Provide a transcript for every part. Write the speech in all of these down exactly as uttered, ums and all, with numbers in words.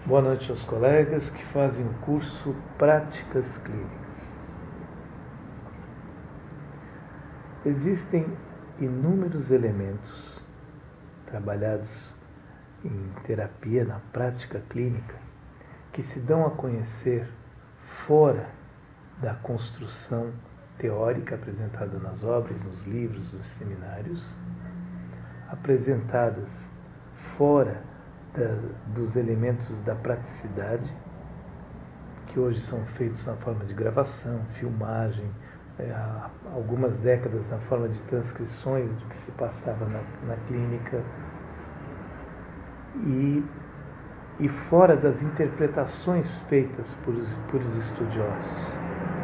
Boa noite aos colegas que fazem o curso Práticas Clínicas. Existem inúmeros elementos trabalhados em terapia, na prática clínica, que se dão a conhecer fora da construção teórica apresentada nas obras, nos livros, nos seminários, apresentadas fora da, dos elementos da praticidade, que hoje são feitos na forma de gravação, filmagem, é, há algumas décadas na forma de transcrições do que se passava na, na clínica, e, e fora das interpretações feitas por os, por os estudiosos.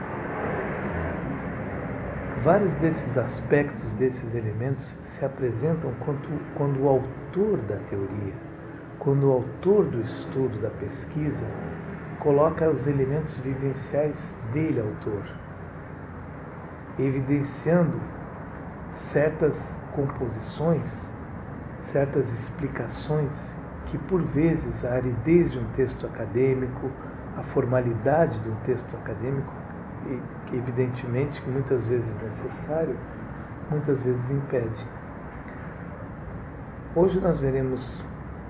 Vários desses aspectos, desses elementos, se apresentam quando, quando o autor da teoria, quando o autor do estudo, da pesquisa, coloca os elementos vivenciais dele, autor, evidenciando certas composições, certas explicações que, por vezes, a aridez de um texto acadêmico, a formalidade de um texto acadêmico, e que evidentemente que muitas vezes é necessário, muitas vezes impede. Hoje nós veremos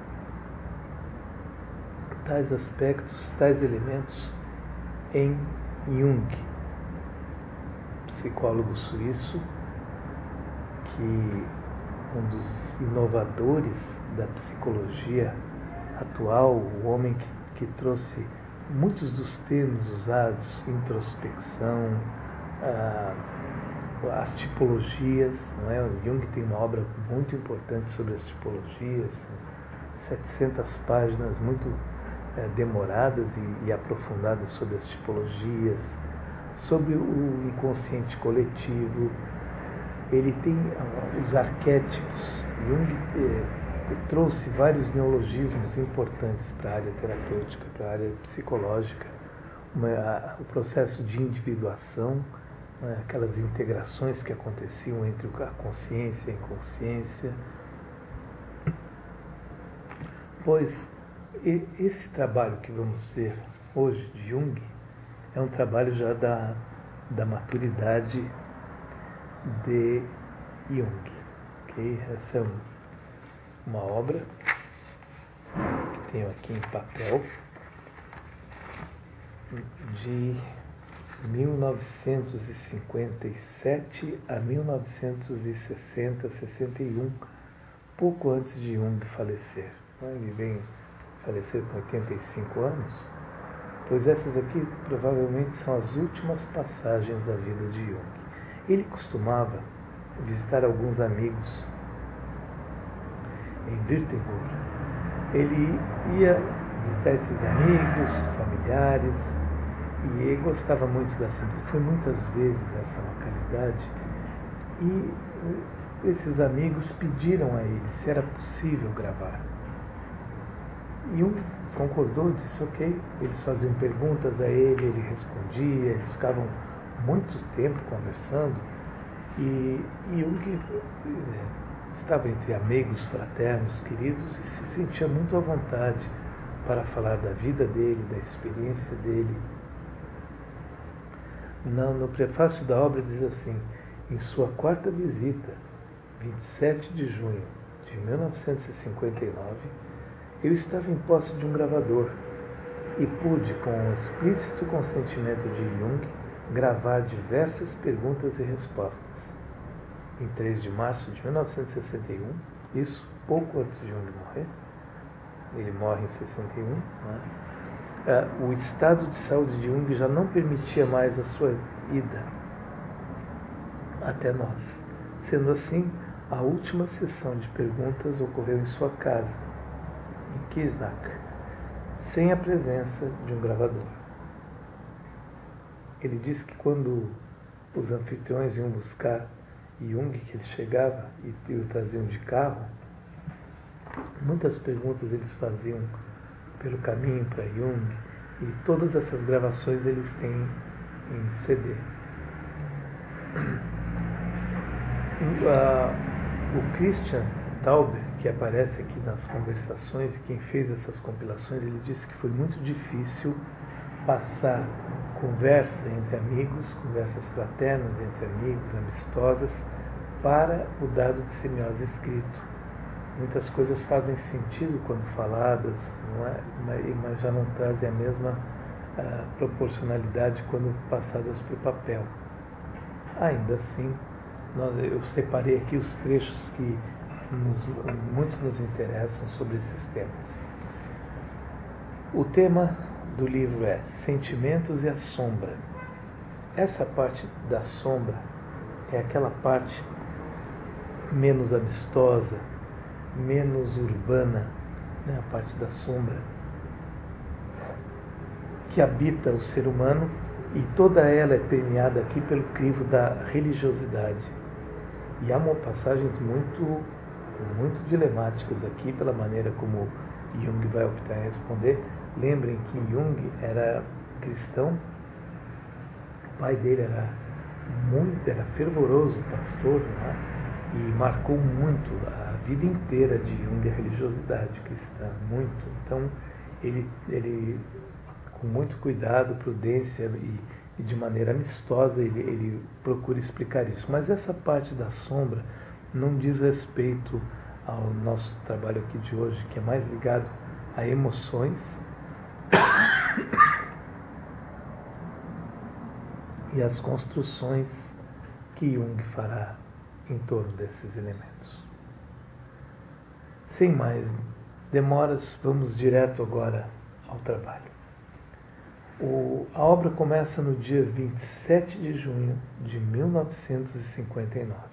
tais aspectos, tais elementos em Jung, psicólogo suíço, que um dos inovadores da psicologia atual, o homem que, que trouxe muitos dos termos usados, introspecção, ah, as tipologias, não é? O Jung tem uma obra muito importante sobre as tipologias, setecentas páginas muito é, demoradas e, e aprofundadas sobre as tipologias, sobre o inconsciente coletivo. Ele tem ah, os arquétipos. Jung é, trouxe vários neologismos importantes para a área terapêutica, para a área psicológica, uma, a, o processo de individuação, né, aquelas integrações que aconteciam entre a consciência e a inconsciência. Pois e, esse trabalho que vamos ver hoje de Jung é um trabalho já da, da maturidade de Jung. Okay? Essa é um, uma obra que tenho aqui em papel de mil novecentos e cinquenta e sete a mil novecentos e sessenta, sessenta e um, pouco antes de Jung falecer. Ele vem falecer com oitenta e cinco anos, pois essas aqui provavelmente são as últimas passagens da vida de Jung. Ele costumava visitar alguns amigos em Würzburg. Ele ia visitar esses amigos, familiares, e ele gostava muito da cidade. Foi muitas vezes essa localidade, e esses amigos pediram a ele se era possível gravar. E um concordou, disse ok. Eles faziam perguntas a ele, ele respondia, eles ficavam muito tempo conversando, e, e Jung estava entre amigos fraternos, queridos, e se sentia muito à vontade para falar da vida dele, da experiência dele. No, no prefácio da obra diz assim: em sua quarta visita, vinte e sete de junho de mil novecentos e cinquenta e nove, eu estava em posse de um gravador e pude, com o explícito consentimento de Jung, gravar diversas perguntas e respostas. Em três de março de mil novecentos e sessenta e um, isso pouco antes de Jung morrer, ele morre em sessenta e um, né? Uh, o estado de saúde de Jung já não permitia mais a sua ida até nós. Sendo assim, a última sessão de perguntas ocorreu em sua casa, em Kisnach, sem a presença de um gravador. Ele disse que quando os anfitriões iam buscar Jung, que ele chegava e o traziam de carro, muitas perguntas eles faziam pelo caminho para Jung, e todas essas gravações eles têm em C D. O Christian Tauber, que aparece aqui nas conversações, quem fez essas compilações, ele disse que foi muito difícil passar conversa entre amigos, conversas fraternas entre amigos, amistosas, para o dado de semiose escrito. Muitas coisas fazem sentido quando faladas, não é? Mas já não trazem a mesma uh, proporcionalidade quando passadas para o papel. Ainda assim, nós, eu separei aqui os trechos que nos, muito nos interessam sobre esses temas. O tema do livro é Sentimentos e a Sombra. Essa parte da sombra é aquela parte menos amistosa, menos urbana, né, a parte da sombra, que habita o ser humano, e toda ela é permeada aqui pelo crivo da religiosidade. E há passagens muito, muito dilemáticas aqui, pela maneira como Jung vai optar em responder. Lembrem que Jung era cristão, o pai dele era muito, era fervoroso pastor, né? E marcou muito a vida inteira de Jung a religiosidade cristã, muito. Então, ele, ele com muito cuidado, prudência e, e de maneira amistosa, ele, ele procura explicar isso. Mas essa parte da sombra não diz respeito ao nosso trabalho aqui de hoje, que é mais ligado a emoções e as construções que Jung fará em torno desses elementos. Sem mais demoras, vamos direto agora ao trabalho. O, a obra começa no dia vinte e sete de junho de mil novecentos e cinquenta e nove.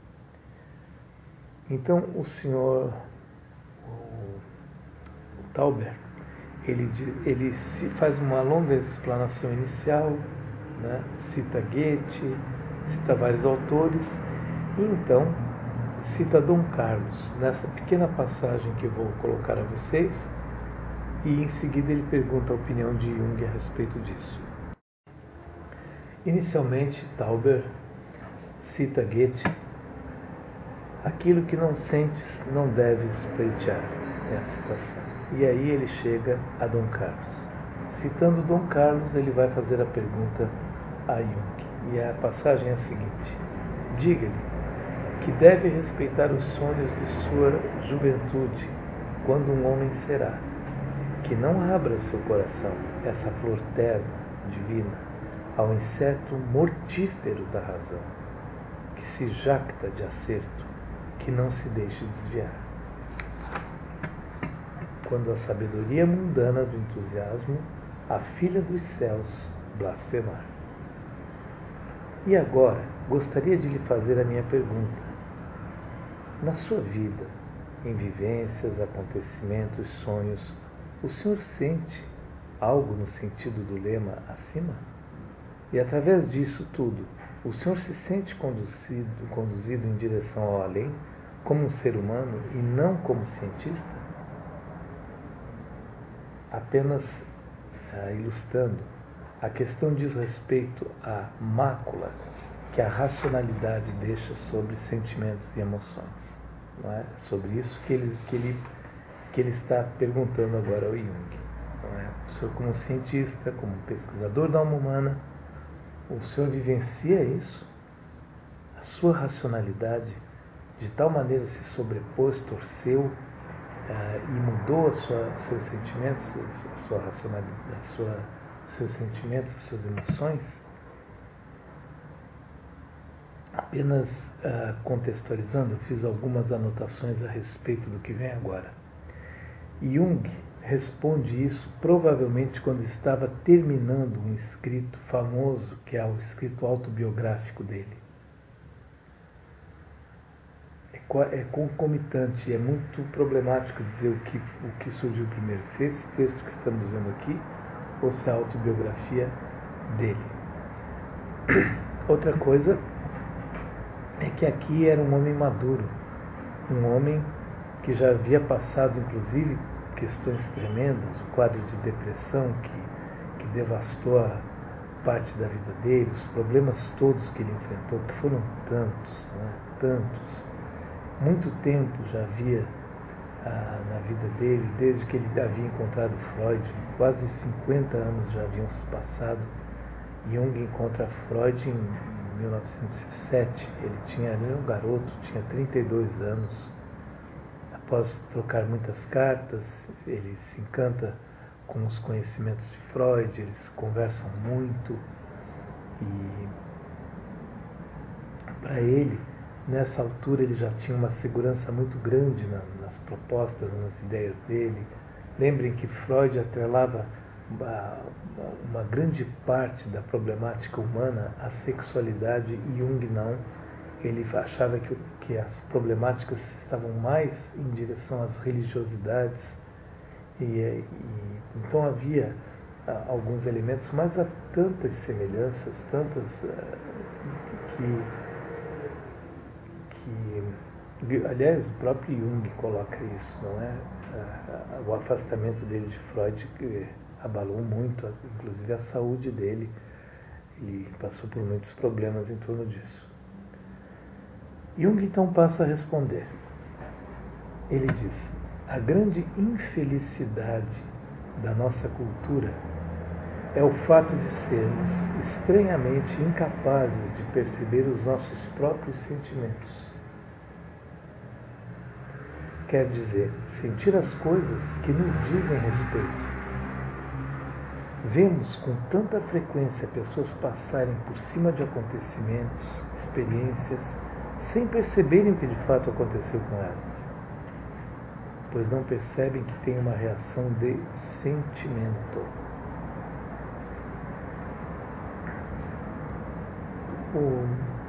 Então, o senhor o, o Tauber, ele, ele faz uma longa explanação inicial, né? Cita Goethe, cita vários autores, e então cita Dom Carlos, nessa pequena passagem que eu vou colocar a vocês, e em seguida ele pergunta a opinião de Jung a respeito disso. Inicialmente, Tauber cita Goethe: aquilo que não sentes não deves pleitear, é a citação. E aí ele chega a Dom Carlos. Citando Dom Carlos, ele vai fazer a pergunta a Jung, e a passagem é a seguinte: diga-lhe que deve respeitar os sonhos de sua juventude, quando um homem será, que não abra seu coração, essa flor terna, divina, ao inseto mortífero da razão, que se jacta de acerto, que não se deixe desviar. Quando a sabedoria mundana do entusiasmo, a filha dos céus, blasfemar. E agora, gostaria de lhe fazer a minha pergunta. Na sua vida, em vivências, acontecimentos, sonhos, o senhor sente algo no sentido do lema acima? E através disso tudo, o senhor se sente conduzido, conduzido em direção ao além, como um ser humano e não como cientista? Apenas ah, ilustrando, a questão diz respeito à mácula que a racionalidade deixa sobre sentimentos e emoções. Não é? Sobre isso que ele, que ele, que ele está perguntando agora ao Jung. Não é? O senhor, como cientista, como pesquisador da alma humana, o senhor vivencia isso? A sua racionalidade de tal maneira se sobrepôs, torceu uh, e mudou a sua, seus sentimentos, a sua racionalidade, a sua, seus sentimentos, suas emoções? Apenas uh, contextualizando, eu fiz algumas anotações a respeito do que vem agora. Jung responde isso provavelmente quando estava terminando um escrito famoso, que é o escrito autobiográfico dele. É, é concomitante, é muito problemático dizer o que, o que surgiu primeiro, se esse texto que estamos vendo aqui ou se a autobiografia dele. Outra coisa é que aqui era um homem maduro, um homem que já havia passado, inclusive, questões tremendas, o quadro de depressão que, que devastou a parte da vida dele, os problemas todos que ele enfrentou, que foram tantos, né? tantos. Muito tempo já havia ah, na vida dele, desde que ele havia encontrado Freud. Quase cinquenta anos já haviam se passado. Jung encontra Freud em mil novecentos e sete. Ele tinha, ele era um garoto, tinha trinta e dois anos. Após trocar muitas cartas, ele se encanta com os conhecimentos de Freud, eles conversam muito e para ele, nessa altura, ele já tinha uma segurança muito grande na, nas propostas, nas ideias dele. Lembrem que Freud atrelava uma, uma grande parte da problemática humana à sexualidade e Jung não. Ele achava que, que as problemáticas estavam mais em direção às religiosidades e, e então havia ah, alguns elementos, mas há tantas semelhanças, tantas ah, que, que, aliás, o próprio Jung coloca isso, não é? Ah, o afastamento dele de Freud que abalou muito, inclusive a saúde dele, e passou por muitos problemas em torno disso. Jung então passa a responder. Ele diz: a grande infelicidade da nossa cultura é o fato de sermos estranhamente incapazes de perceber os nossos próprios sentimentos. Quer dizer, sentir as coisas que nos dizem respeito. Vemos com tanta frequência pessoas passarem por cima de acontecimentos, experiências, sem perceberem o que de fato aconteceu com elas, pois não percebem que tem uma reação de sentimento. O...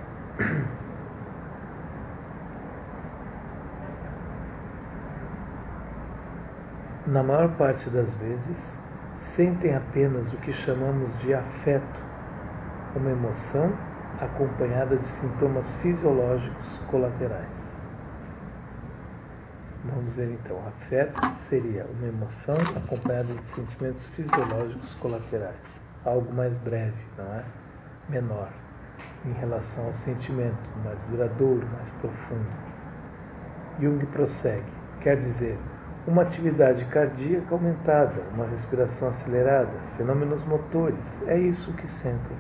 Na maior parte das vezes, sentem apenas o que chamamos de afeto, uma emoção acompanhada de sintomas fisiológicos colaterais. Vamos ver então, afeto seria uma emoção acompanhada de sentimentos fisiológicos colaterais, algo mais breve, não é? Menor, em relação ao sentimento, mais duradouro, mais profundo. Jung prossegue, quer dizer, uma atividade cardíaca aumentada, uma respiração acelerada, fenômenos motores, é isso que sentem.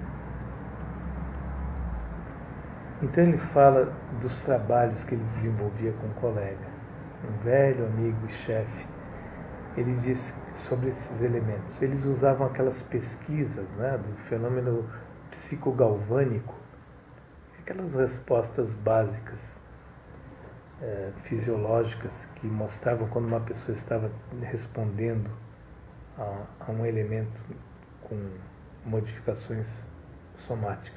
Então ele fala dos trabalhos que ele desenvolvia com um colega, um velho amigo e chefe. Ele diz sobre esses elementos. Eles usavam aquelas pesquisas, né, do fenômeno psicogalvânico, aquelas respostas básicas, é, fisiológicas, que mostravam quando uma pessoa estava respondendo a, a um elemento com modificações somáticas.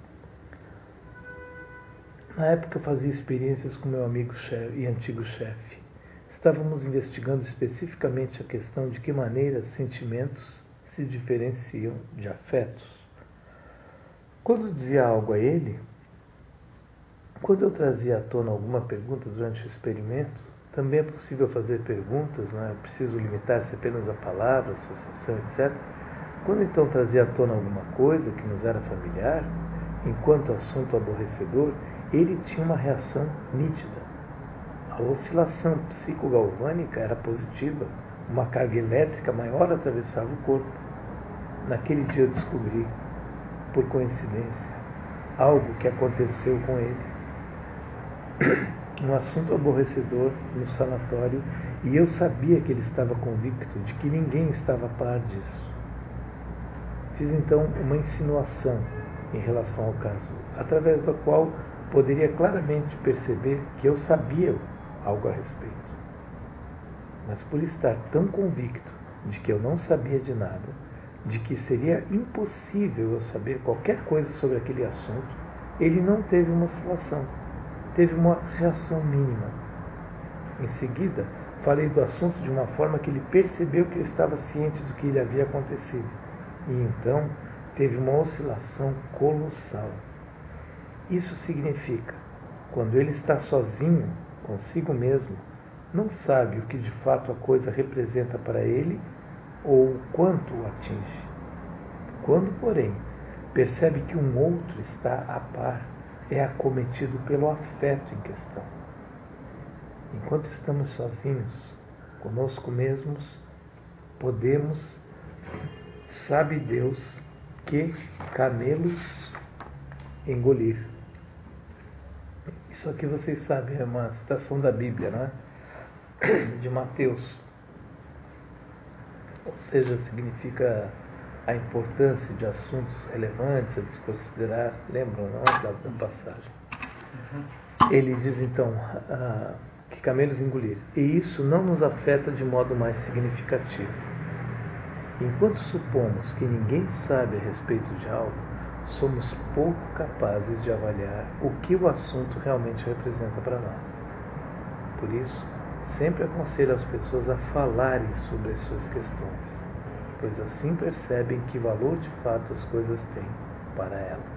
Na época eu fazia experiências com meu amigo chefe, e antigo chefe. Estávamos investigando especificamente a questão de que maneira sentimentos se diferenciam de afetos. Quando dizia algo a ele, quando eu trazia à tona alguma pergunta durante o experimento, também é possível fazer perguntas, não é preciso limitar-se apenas a palavras, associação, etcétera. Quando então trazia à tona alguma coisa que nos era familiar, enquanto assunto aborrecedor, ele tinha uma reação nítida. A oscilação psicogalvânica era positiva, uma carga elétrica maior atravessava o corpo. Naquele dia eu descobri, por coincidência, algo que aconteceu com ele. Um assunto aborrecedor no sanatório, e eu sabia que ele estava convicto de que ninguém estava a par disso. Fiz então uma insinuação em relação ao caso, através da qual poderia claramente perceber que eu sabia algo a respeito. Mas por estar tão convicto de que eu não sabia de nada, de que seria impossível eu saber qualquer coisa sobre aquele assunto, ele não teve uma oscilação, teve uma reação mínima. Em seguida, falei do assunto de uma forma que ele percebeu que eu estava ciente do que lhe havia acontecido. E então, teve uma oscilação colossal. Isso significa, quando ele está sozinho, consigo mesmo, não sabe o que de fato a coisa representa para ele ou o quanto o atinge. Quando, porém, percebe que um outro está a par, é acometido pelo afeto em questão. enquanto estamos sozinhos, conosco mesmos, podemos, sabe Deus, que camelos engolir. Isso aqui vocês sabem, é uma citação da Bíblia, não é? De Mateus. Ou seja, significa a importância de assuntos relevantes a desconsiderar. Lembram, não? Da, da passagem. Ele diz então ah, que camelos engolir. E isso não nos afeta de modo mais significativo. Enquanto supomos que ninguém sabe a respeito de algo, somos pouco capazes de avaliar o que o assunto realmente representa para nós. Por isso, sempre aconselho as pessoas a falarem sobre as suas questões, pois assim percebem que valor de fato as coisas têm para elas.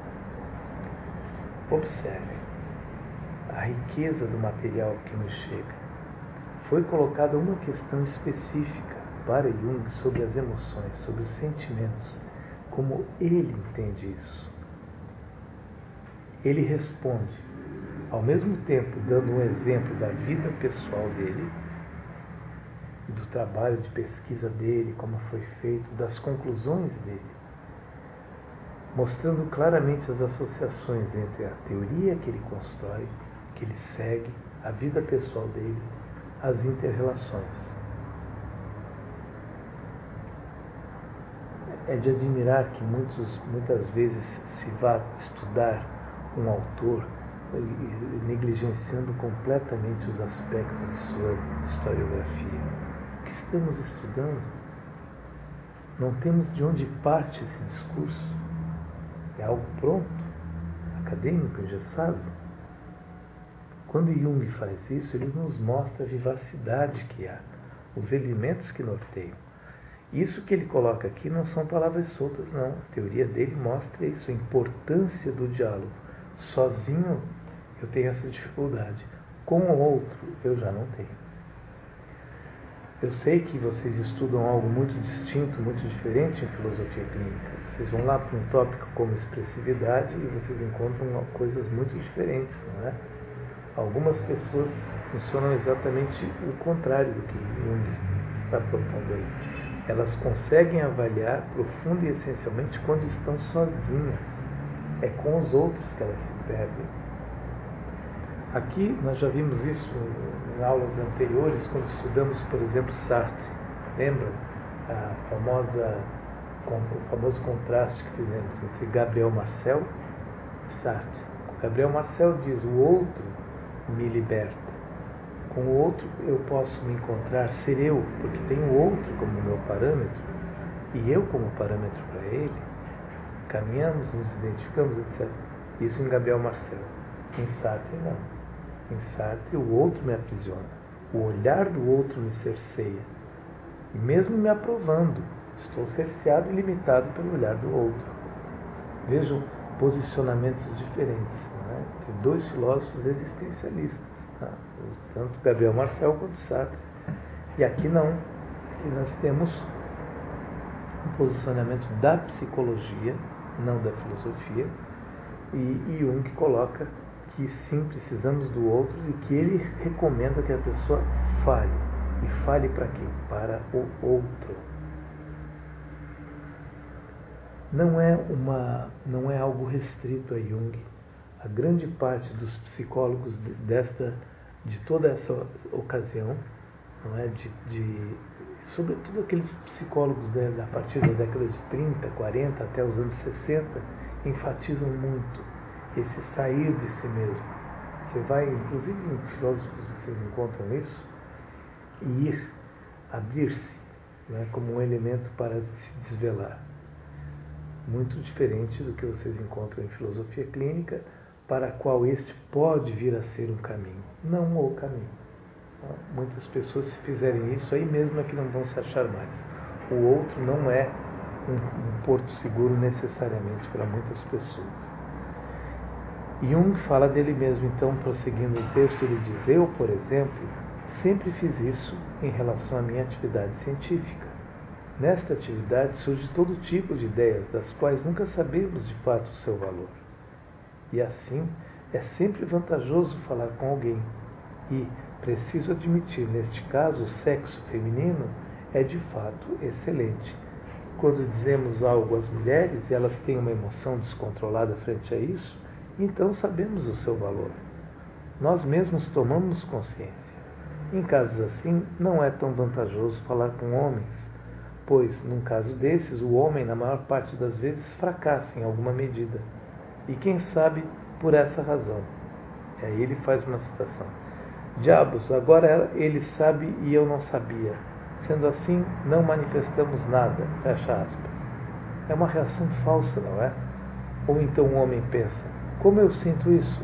Observe a riqueza do material que nos chega. Foi colocada uma questão específica para Jung sobre as emoções, sobre os sentimentos, como ele entende isso. Ele responde, ao mesmo tempo dando um exemplo da vida pessoal dele, do trabalho de pesquisa dele, como foi feito, das conclusões dele, mostrando claramente as associações entre a teoria que ele constrói, que ele segue, a vida pessoal dele, as inter-relações. É de admirar que muitos, muitas vezes se vá estudar um autor negligenciando completamente os aspectos de sua historiografia. O que estamos estudando? Não temos de onde parte esse discurso. É algo pronto, acadêmico, engessado. Quando Jung faz isso, ele nos mostra a vivacidade que há, os elementos que norteiam. Isso que ele coloca aqui não são palavras soltas, não. A teoria dele mostra isso, a importância do diálogo. Sozinho eu tenho essa dificuldade. Com o outro eu já não tenho. Eu sei que vocês estudam algo muito distinto, muito diferente em filosofia clínica. Vocês vão lá para um tópico como expressividade e vocês encontram coisas muito diferentes, não é? Algumas pessoas funcionam exatamente o contrário do que Jung está propondo aí. Elas conseguem avaliar profunda e essencialmente quando estão sozinhas. É com os outros que elas se perdem. Aqui nós já vimos isso em aulas anteriores, quando estudamos, por exemplo, Sartre. Lembra a famosa, o famoso contraste que fizemos entre Gabriel Marcel e Sartre? Gabriel Marcel diz, o outro me liberta. Com o outro eu posso me encontrar, ser eu, porque tenho o outro como meu parâmetro, e eu como parâmetro para ele, caminhamos, nos identificamos, etcétera. Isso em Gabriel Marcel. Em Sartre, não. Em Sartre, o outro me aprisiona. O olhar do outro me cerceia. E mesmo me aprovando, estou cerceado e limitado pelo olhar do outro. Vejam posicionamentos diferentes, não é? Entre dois filósofos existencialistas. Tanto Gabriel Marcel quanto Sartre. E aqui não. Aqui nós temos um posicionamento da psicologia, não da filosofia, e, e Jung coloca que sim, precisamos do outro e que ele recomenda que a pessoa fale. E fale para quem? Para o outro. Não é, uma, não é algo restrito a Jung. A grande parte dos psicólogos desta, de toda essa ocasião, não é? de, de, sobretudo aqueles psicólogos de, a partir da década de trinta, quarenta até os anos sessenta, enfatizam muito esse sair de si mesmo. Você vai, inclusive em filósofos vocês encontram isso, e ir, abrir-se, né? Como um elemento para se desvelar. Muito diferente do que vocês encontram em filosofia clínica, para a qual este pode vir a ser um caminho, não o caminho. Muitas pessoas, se fizerem isso, aí mesmo é que não vão se achar mais. O outro não é um, um porto seguro necessariamente para muitas pessoas. Jung fala dele mesmo, então, prosseguindo o texto, ele diz, eu, por exemplo, sempre fiz isso em relação à minha atividade científica. Nesta atividade surge todo tipo de ideias, das quais nunca sabemos de fato o seu valor. E assim, é sempre vantajoso falar com alguém e, preciso admitir, neste caso, o sexo feminino é de fato excelente. Quando dizemos algo às mulheres e elas têm uma emoção descontrolada frente a isso, então sabemos o seu valor. Nós mesmos tomamos consciência. Em casos assim, não é tão vantajoso falar com homens, pois, num caso desses, o homem, na maior parte das vezes, fracassa em alguma medida. E quem sabe, por essa razão. E aí ele faz uma citação. Diabos, agora ele sabe e eu não sabia. Sendo assim, não manifestamos nada. Fecha aspas. É uma reação falsa, não é? Ou então o homem pensa, como eu sinto isso?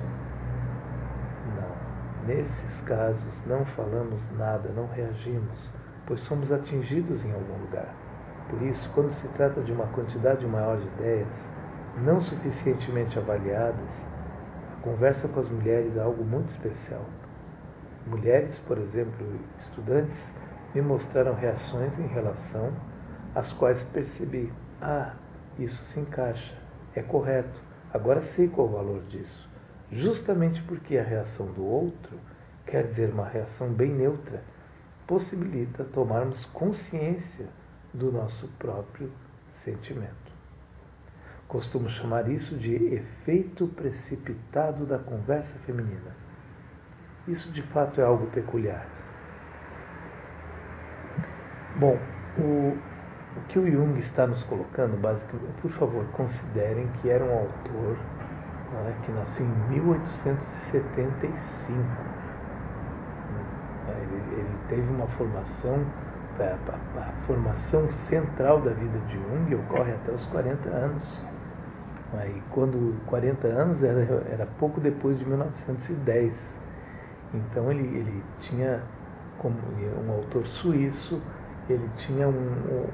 Não. Nesses casos, não falamos nada, não reagimos, pois somos atingidos em algum lugar. Por isso, quando se trata de uma quantidade maior de ideias, não suficientemente avaliadas, a conversa com as mulheres é algo muito especial. Mulheres, por exemplo, estudantes, me mostraram reações em relação às quais percebi, ah, isso se encaixa, é correto, agora sei qual o valor disso. Justamente porque a reação do outro, quer dizer uma reação bem neutra, possibilita tomarmos consciência do nosso próprio sentimento. Costumo chamar isso de efeito precipitado da conversa feminina. Isso de fato é algo peculiar. Bom, o, o que o Jung está nos colocando, basicamente, por favor, considerem que era um autor, né, que nasceu em mil oitocentos e setenta e cinco. Ele, ele teve uma formação, a, a, a formação central da vida de Jung ocorre até os quarenta anos. E quando quarenta anos era, era pouco depois de mil novecentos e dez. Então ele, ele tinha, como um autor suíço, ele tinha um, um,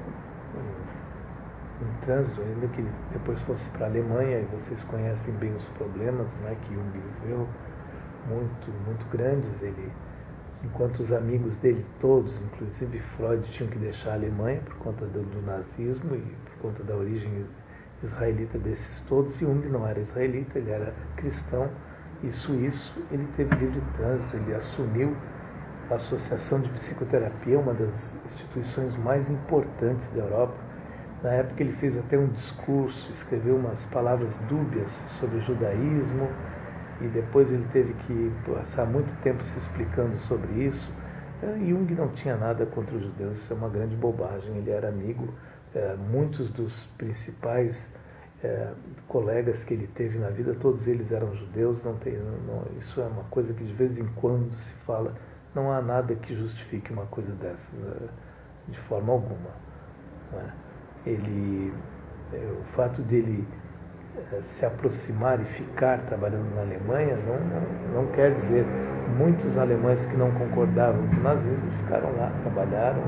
um, um trânsito, ainda que ele depois fosse para a Alemanha, e vocês conhecem bem os problemas, né, que Jung viveu, muito, muito grandes. Ele, enquanto os amigos dele todos, inclusive Freud, tinham que deixar a Alemanha por conta do, do nazismo e por conta da origem israelita desses todos, e Jung não era israelita, ele era cristão e suíço. Ele teve livre trânsito, ele assumiu a Associação de Psicoterapia, uma das instituições mais importantes da Europa. Na época ele fez até um discurso, escreveu umas palavras dúbias sobre o judaísmo, e depois ele teve que passar muito tempo se explicando sobre isso. Jung não tinha nada contra os judeus, isso é uma grande bobagem. Ele era amigo, é, muitos dos principais é, colegas que ele teve na vida, todos eles eram judeus. Não tem, não, isso é uma coisa que de vez em quando se fala. Não há nada que justifique uma coisa dessas, de forma alguma. Né? Ele, o fato dele se aproximar e ficar trabalhando na Alemanha não, não, não quer dizer. Muitos alemães que não concordavam com o nazismo ficaram lá, trabalharam,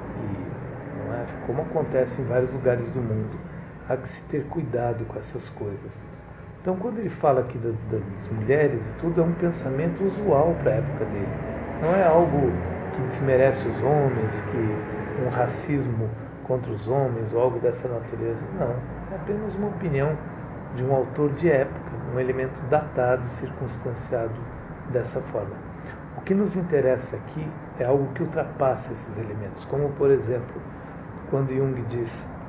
e não é, como acontece em vários lugares do mundo. Há que se ter cuidado com essas coisas. Então, quando ele fala aqui das, das mulheres, tudo é um pensamento usual para a época dele. Não é algo que desmerece os homens, que um racismo contra os homens ou algo dessa natureza. Não, é apenas uma opinião de um autor de época, um elemento datado, circunstanciado dessa forma. O que nos interessa aqui é algo que ultrapassa esses elementos, como, por exemplo, quando Jung diz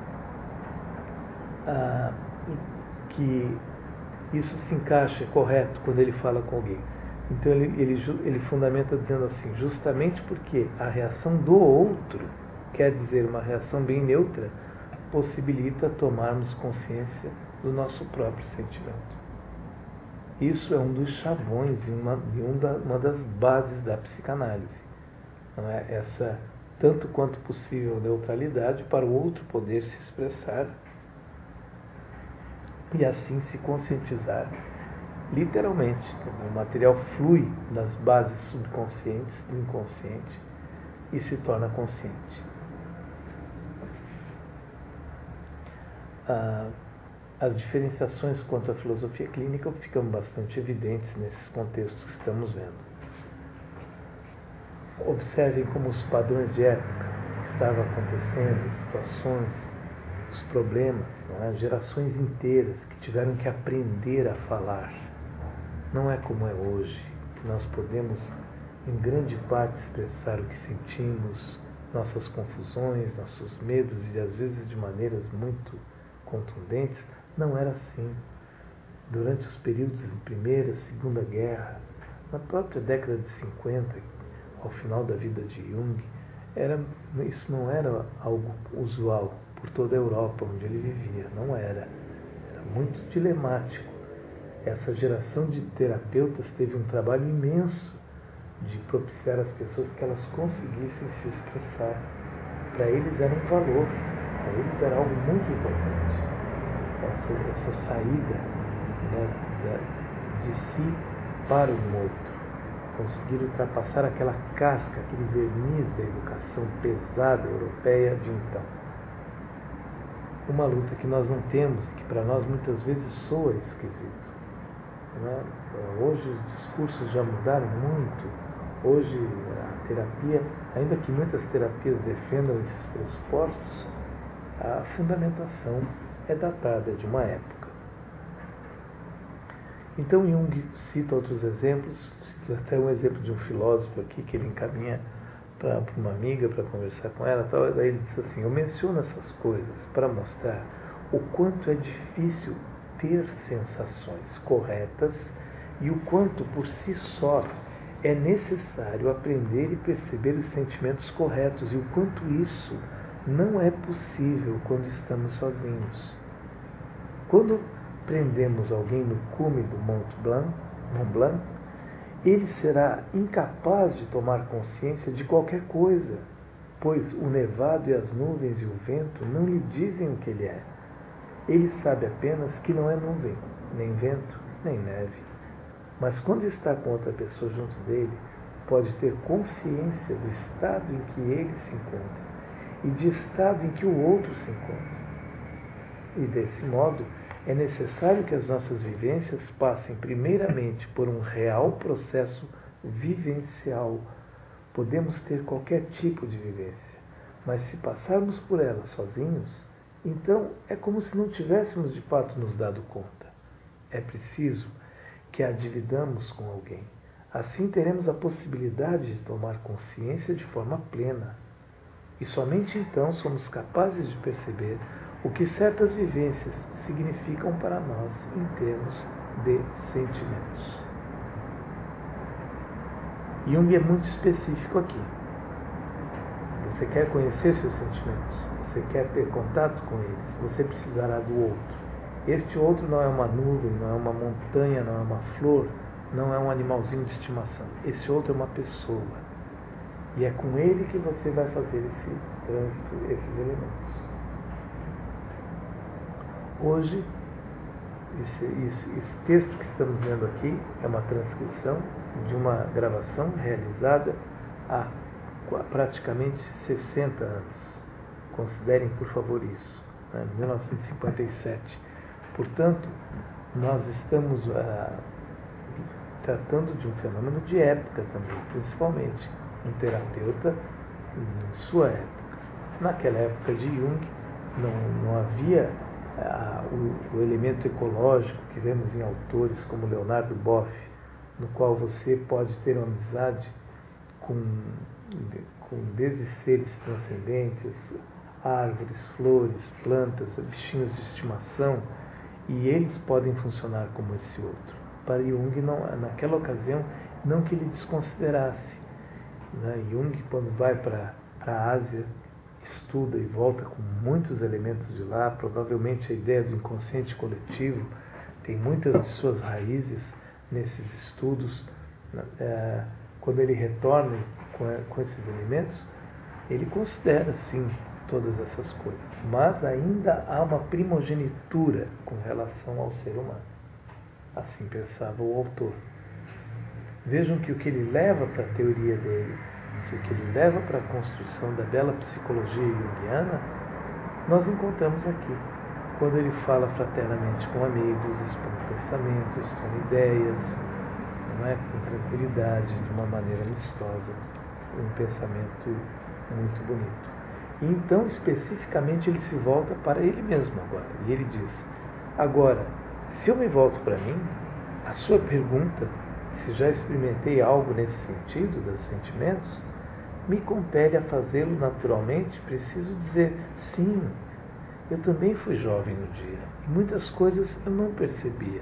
ah, que isso se encaixa, é correto, quando ele fala com alguém. Então ele, ele, ele fundamenta dizendo assim, justamente porque a reação do outro, quer dizer uma reação bem neutra, possibilita tomarmos consciência do nosso próprio sentimento. Isso é um dos chavões e uma, um da, uma das bases da psicanálise. Não é? Essa, tanto quanto possível, neutralidade para o outro poder se expressar e assim se conscientizar. Literalmente, o material flui das bases subconscientes do inconsciente e se torna consciente. Ah, as diferenciações quanto à filosofia clínica ficam bastante evidentes nesses contextos que estamos vendo. Observem como os padrões de época que estavam acontecendo, as situações, os problemas, não é? Gerações inteiras que tiveram que aprender a falar. Não é como é hoje, que nós podemos em grande parte, expressar o que sentimos, nossas confusões, nossos medos, e às vezes de maneiras muito contundentes, não era assim. Durante os períodos de Primeira, Segunda Guerra, na própria década de cinquenta, ao final da vida de Jung, era, isso não era algo usual por toda a Europa onde ele vivia, não era. Era muito dilemático. Essa geração de terapeutas teve um trabalho imenso de propiciar às pessoas que elas conseguissem se expressar. Para eles era um valor, para eles era algo muito importante. Essa, essa saída, né, de si para um outro. Conseguir ultrapassar aquela casca, aquele verniz da educação pesada europeia de então. Uma luta que nós não temos, que para nós muitas vezes soa esquisito. Né? Hoje os discursos já mudaram muito. Hoje a terapia, ainda que muitas terapias defendam esses pressupostos, a fundamentação é datada de uma época. Então Jung cita outros exemplos, cita até um exemplo de um filósofo aqui que ele encaminha para uma amiga para conversar com ela, tal, daí ele diz assim: eu menciono essas coisas para mostrar o quanto é difícil ter sensações corretas e o quanto por si só é necessário aprender e perceber os sentimentos corretos e o quanto isso não é possível quando estamos sozinhos. Quando prendemos alguém no cume do Mont Blanc, Mont Blanc, ele será incapaz de tomar consciência de qualquer coisa, pois o nevado e as nuvens e o vento não lhe dizem o que ele é. Ele sabe apenas que não é nuvem, nem vento, nem neve. Mas quando está com outra pessoa junto dele, pode ter consciência do estado em que ele se encontra e de estado em que o outro se encontra. E desse modo, é necessário que as nossas vivências passem primeiramente por um real processo vivencial. Podemos ter qualquer tipo de vivência, mas se passarmos por ela sozinhos, então é como se não tivéssemos de fato nos dado conta. É preciso que a dividamos com alguém. Assim teremos a possibilidade de tomar consciência de forma plena. E somente então somos capazes de perceber o que certas vivências significam para nós em termos de sentimentos. Jung é muito específico aqui. Você quer conhecer seus sentimentos, você quer ter contato com eles, você precisará do outro. Este outro não é uma nuvem, não é uma montanha, não é uma flor, não é um animalzinho de estimação. Esse outro é uma pessoa. E é com ele que você vai fazer esse trânsito, esses elementos. Hoje, esse, esse, esse texto que estamos lendo aqui é uma transcrição de uma gravação realizada há praticamente sessenta anos. Considerem, por favor, isso, né? mil novecentos e cinquenta e sete. Portanto, nós estamos ah, tratando de um fenômeno de época também, principalmente. Um terapeuta em sua época. Naquela época de Jung, não, não havia ah, o, o elemento ecológico que vemos em autores como Leonardo Boff, no qual você pode ter uma amizade com, com desde seres transcendentes, árvores, flores, plantas, bichinhos de estimação, e eles podem funcionar como esse outro. Para Jung, não, naquela ocasião, não que ele desconsiderasse. Né? Jung, quando vai para a Ásia, estuda e volta com muitos elementos de lá, provavelmente a ideia do inconsciente coletivo tem muitas de suas raízes nesses estudos. É, quando ele retorna com, com esses elementos, ele considera, sim, todas essas coisas, mas ainda há uma primogenitura com relação ao ser humano. Assim pensava o autor. Vejam que o que ele leva para a teoria dele, que o que ele leva para a construção da bela psicologia junguiana, nós encontramos aqui, quando ele fala fraternamente com amigos, expõe pensamentos, expõe ideias, não é? Com tranquilidade, de uma maneira amistosa, um pensamento muito bonito. E então, especificamente, ele se volta para ele mesmo agora. E ele diz: agora, se eu me volto para mim, a sua pergunta se já experimentei algo nesse sentido, dos sentimentos, me compele a fazê-lo naturalmente. Preciso dizer, sim, eu também fui jovem no dia, e muitas coisas eu não percebia.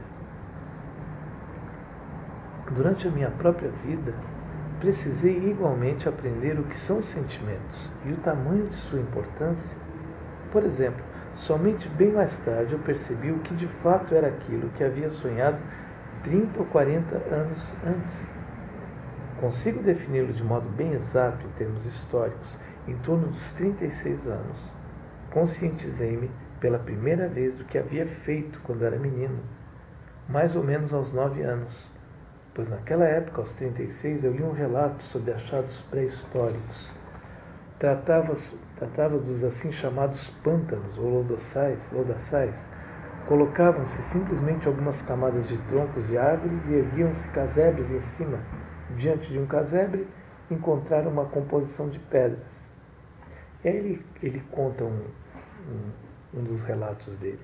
Durante a minha própria vida, precisei igualmente aprender o que são os sentimentos e o tamanho de sua importância. Por exemplo, somente bem mais tarde eu percebi o que de fato era aquilo que havia sonhado trinta ou quarenta anos antes. Consigo defini-lo de modo bem exato em termos históricos, em torno dos trinta e seis anos. Conscientizei-me pela primeira vez do que havia feito quando era menino, mais ou menos aos nove anos, pois naquela época, aos trinta e seis, eu li um relato sobre achados pré-históricos. Tratava, tratava dos assim chamados pântanos ou lodaçais, lodaçais. Colocavam-se simplesmente algumas camadas de troncos de árvores e erguiam-se casebres em cima. Diante de um casebre, encontraram uma composição de pedras. E aí ele, ele conta um, um, um dos relatos dele.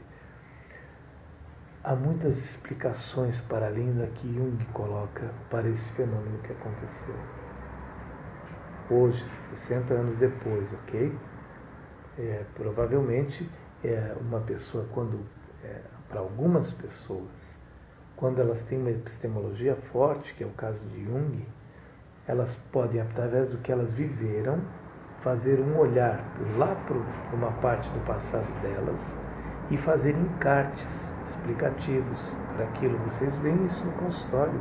Há muitas explicações para além da que Jung coloca para esse fenômeno que aconteceu. Hoje, sessenta anos depois, ok? É, provavelmente, é, uma pessoa, quando, é, para algumas pessoas, quando elas têm uma epistemologia forte, que é o caso de Jung, elas podem, através do que elas viveram, fazer um olhar lá para uma parte do passado delas e fazer encartes explicativos para aquilo. Vocês veem isso no consultório.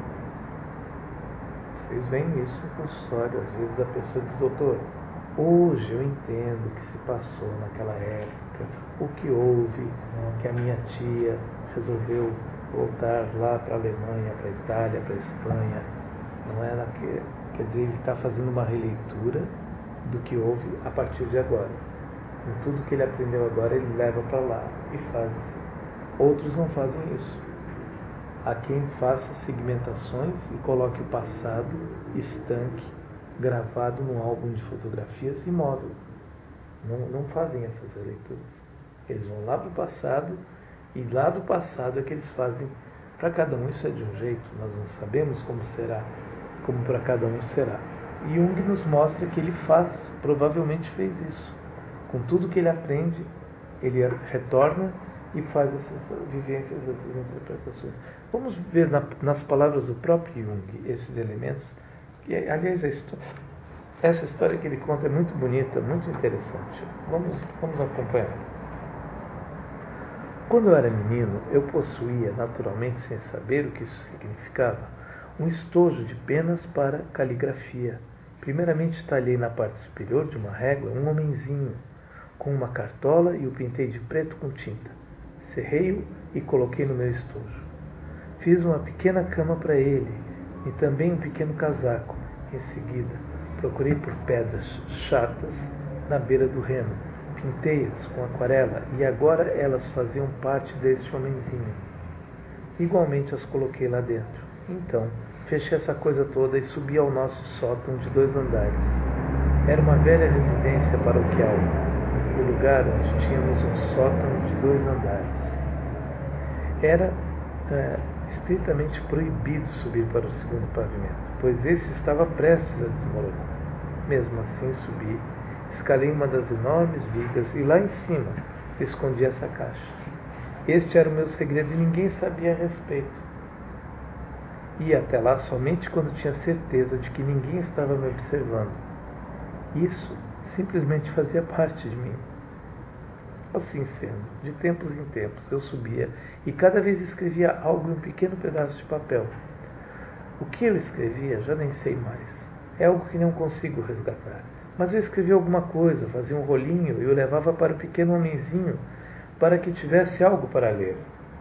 Vocês veem isso no consultório. Às vezes a pessoa diz, doutor, hoje eu entendo o que se passou naquela época, o que houve, que a minha tia resolveu voltar lá para a Alemanha, para a Itália, para a Espanha. Não é naquele, quer dizer, ele está fazendo uma releitura do que houve a partir de agora. Com tudo que ele aprendeu agora, ele leva para lá e faz. Outros não fazem isso. Há quem faça segmentações e coloque o passado estanque, gravado num álbum de fotografias imóvel. Não, não fazem essas releituras. Eles vão lá para o passado e lá do passado é que eles fazem. Para cada um isso é de um jeito, nós não sabemos como será, como para cada um será. E Jung nos mostra que ele faz, provavelmente fez isso. Com tudo que ele aprende, ele retorna e faz essas vivências, essas interpretações. Vamos ver na, nas palavras do próprio Jung esses elementos. E, aliás, a história, essa história que ele conta é muito bonita, muito interessante. Vamos, vamos acompanhar. Quando eu era menino, eu possuía, naturalmente sem saber o que isso significava, um estojo de penas para caligrafia. Primeiramente talhei na parte superior de uma régua um homenzinho com uma cartola e o pintei de preto com tinta. Cerrei-o e coloquei no meu estojo. Fiz uma pequena cama para ele e também um pequeno casaco. Em seguida, procurei por pedras chatas na beira do remo. Pintei-as com aquarela e agora elas faziam parte deste homenzinho. Igualmente as coloquei lá dentro. Então, fechei essa coisa toda e subi ao nosso sótão de dois andares. Era uma velha residência paroquial, o lugar onde tínhamos um sótão de dois andares. Era é, estritamente proibido subir para o segundo pavimento, pois esse estava prestes a desmoronar. Mesmo assim subi, escalei uma das enormes vigas e lá em cima escondi essa caixa. Este era o meu segredo e ninguém sabia a respeito. Ia até lá somente quando tinha certeza de que ninguém estava me observando. Isso simplesmente fazia parte de mim. Assim sendo, de tempos em tempos eu subia e cada vez escrevia algo em um pequeno pedaço de papel. O que eu escrevia já nem sei mais. É algo que não consigo resgatar. Mas eu escrevia alguma coisa, fazia um rolinho e o levava para o pequeno homenzinho para que tivesse algo para ler.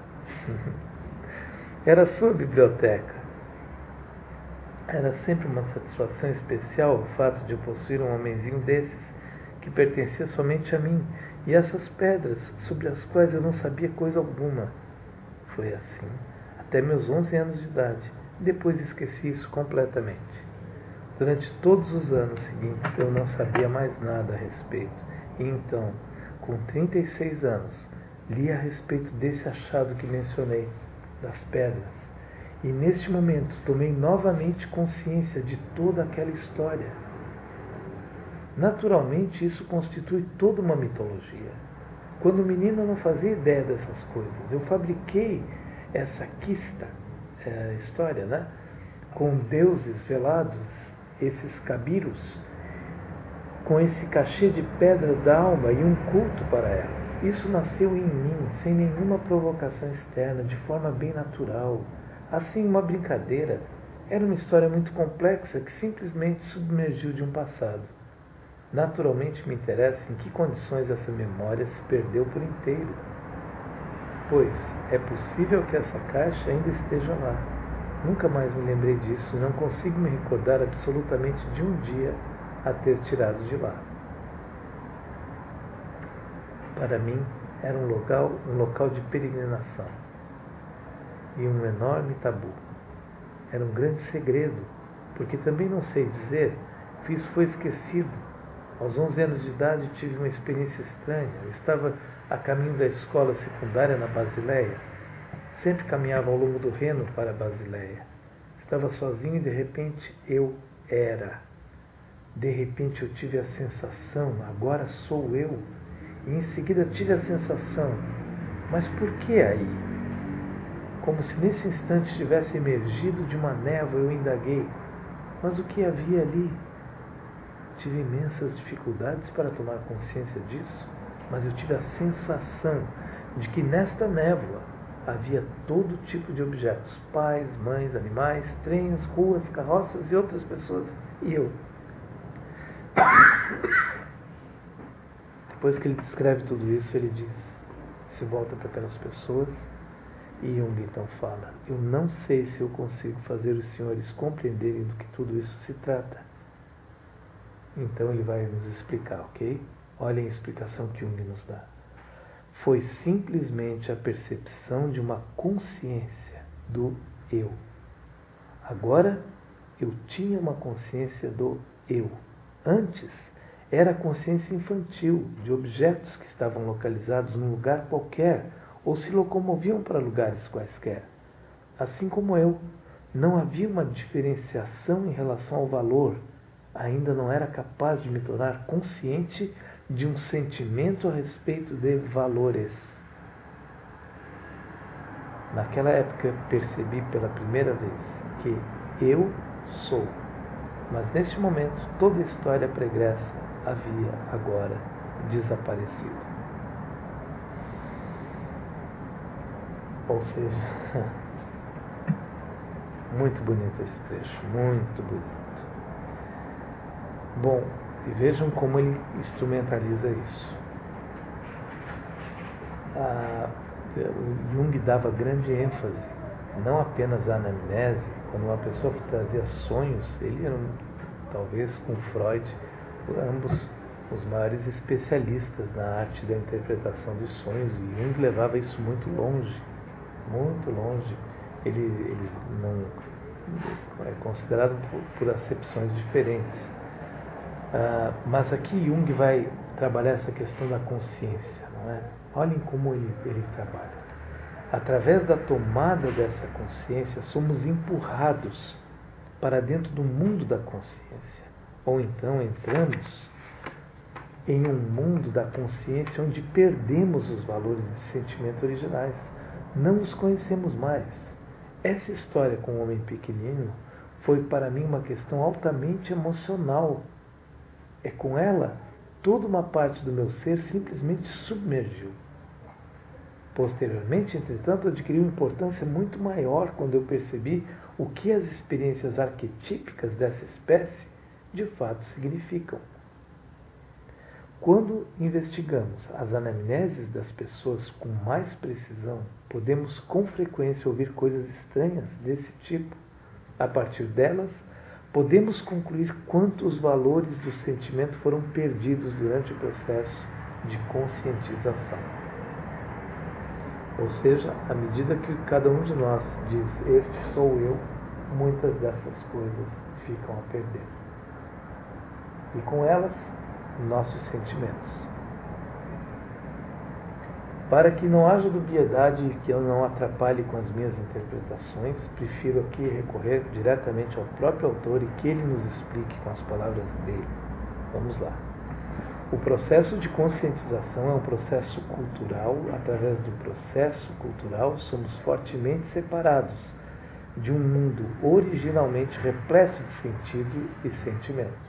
Era a sua biblioteca. Era sempre uma satisfação especial o fato de eu possuir um homenzinho desses, que pertencia somente a mim, e essas pedras, sobre as quais eu não sabia coisa alguma. Foi assim, até meus onze anos de idade. Depois esqueci isso completamente. Durante todos os anos seguintes eu não sabia mais nada a respeito. E então, com trinta e seis anos, li a respeito desse achado que mencionei, das pedras. E neste momento tomei novamente consciência de toda aquela história. Naturalmente, isso constitui toda uma mitologia. Quando menino eu não fazia ideia dessas coisas. Eu fabriquei essa quista, é, história, né? Com deuses velados, esses cabiros, com esse cachê de pedra da alma e um culto para elas. Isso nasceu em mim, sem nenhuma provocação externa, de forma bem natural. Assim, uma brincadeira. Era uma história muito complexa que simplesmente submergiu de um passado. Naturalmente me interessa em que condições essa memória se perdeu por inteiro. Pois é possível que essa caixa ainda esteja lá. Nunca mais me lembrei disso e não consigo me recordar absolutamente de um dia a ter tirado de lá. Para mim, era um local, um local de peregrinação e um enorme tabu. Era um grande segredo, porque também não sei dizer, fiz foi esquecido. Aos onze anos de idade tive uma experiência estranha. Eu estava a caminho da escola secundária na Basileia. Sempre caminhava ao longo do Reno para a Basileia. Estava sozinho e de repente eu era. De repente eu tive a sensação, agora sou eu. E em seguida tive a sensação, mas por que aí? Como se nesse instante tivesse emergido de uma névoa, eu indaguei. Mas o que havia ali? Tive imensas dificuldades para tomar consciência disso, mas eu tive a sensação de que nesta névoa havia todo tipo de objetos, pais, mães, animais, trens, ruas, carroças e outras pessoas, e eu. Depois que ele descreve tudo isso, ele diz, se volta para aquelas pessoas, e Jung então fala, eu não sei se eu consigo fazer os senhores compreenderem do que tudo isso se trata. Então ele vai nos explicar, ok? Olhem a explicação que Jung nos dá. Foi simplesmente a percepção de uma consciência do eu. Agora, eu tinha uma consciência do eu. Antes, era a consciência infantil de objetos que estavam localizados num lugar qualquer ou se locomoviam para lugares quaisquer. Assim como eu, não havia uma diferenciação em relação ao valor. Ainda não era capaz de me tornar consciente de um sentimento a respeito de valores. Naquela época percebi pela primeira vez que eu sou. Mas neste momento toda a história pregressa havia agora desaparecido. Ou seja, muito bonito esse trecho, muito bonito. Bom, e vejam como ele instrumentaliza isso. Ah, Jung dava grande ênfase, não apenas à anamnese. Quando uma pessoa trazia sonhos, ele era, talvez com Freud, ambos os maiores especialistas na arte da interpretação de sonhos, e Jung levava isso muito longe, muito longe. Ele, ele não é considerado por, por acepções diferentes. Ah, mas aqui Jung vai trabalhar essa questão da consciência, não é? Olhem como ele, ele trabalha. Através da tomada dessa consciência, somos empurrados para dentro do mundo da consciência. Ou então entramos em um mundo da consciência onde perdemos os valores de sentimento originais. Não os conhecemos mais. Essa história com o homem pequenino foi para mim uma questão altamente emocional. É com ela, toda uma parte do meu ser simplesmente submergiu. Posteriormente, entretanto, adquiriu importância muito maior quando eu percebi o que as experiências arquetípicas dessa espécie de fato significam. Quando investigamos as anamneses das pessoas com mais precisão, podemos com frequência ouvir coisas estranhas desse tipo. A partir delas, podemos concluir quantos valores do sentimento foram perdidos durante o processo de conscientização. Ou seja, à medida que cada um de nós diz, este sou eu, muitas dessas coisas ficam a perder. E com elas, nossos sentimentos. Para que não haja dubiedade e que eu não atrapalhe com as minhas interpretações, prefiro aqui recorrer diretamente ao próprio autor e que ele nos explique com as palavras dele. Vamos lá. O processo de conscientização é um processo cultural. Através do processo cultural, somos fortemente separados de um mundo originalmente repleto de sentido e sentimento.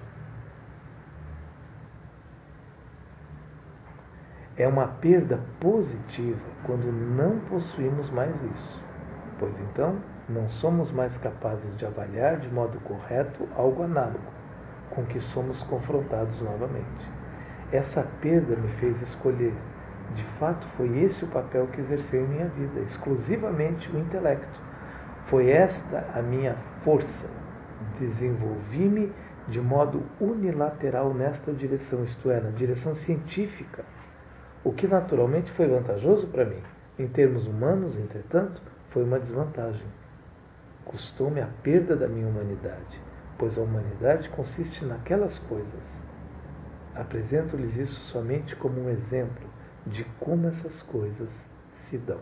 É uma perda positiva quando não possuímos mais isso, pois então não somos mais capazes de avaliar de modo correto algo análogo com que somos confrontados novamente. Essa perda me fez escolher. De fato, foi esse o papel que exerceu em minha vida, exclusivamente o intelecto. Foi esta a minha força. Desenvolvi-me de modo unilateral nesta direção, isto é, na direção científica, o que naturalmente foi vantajoso para mim. Em termos humanos, entretanto, foi uma desvantagem. Custou-me a perda da minha humanidade, pois a humanidade consiste naquelas coisas. Apresento-lhes isso somente como um exemplo de como essas coisas se dão.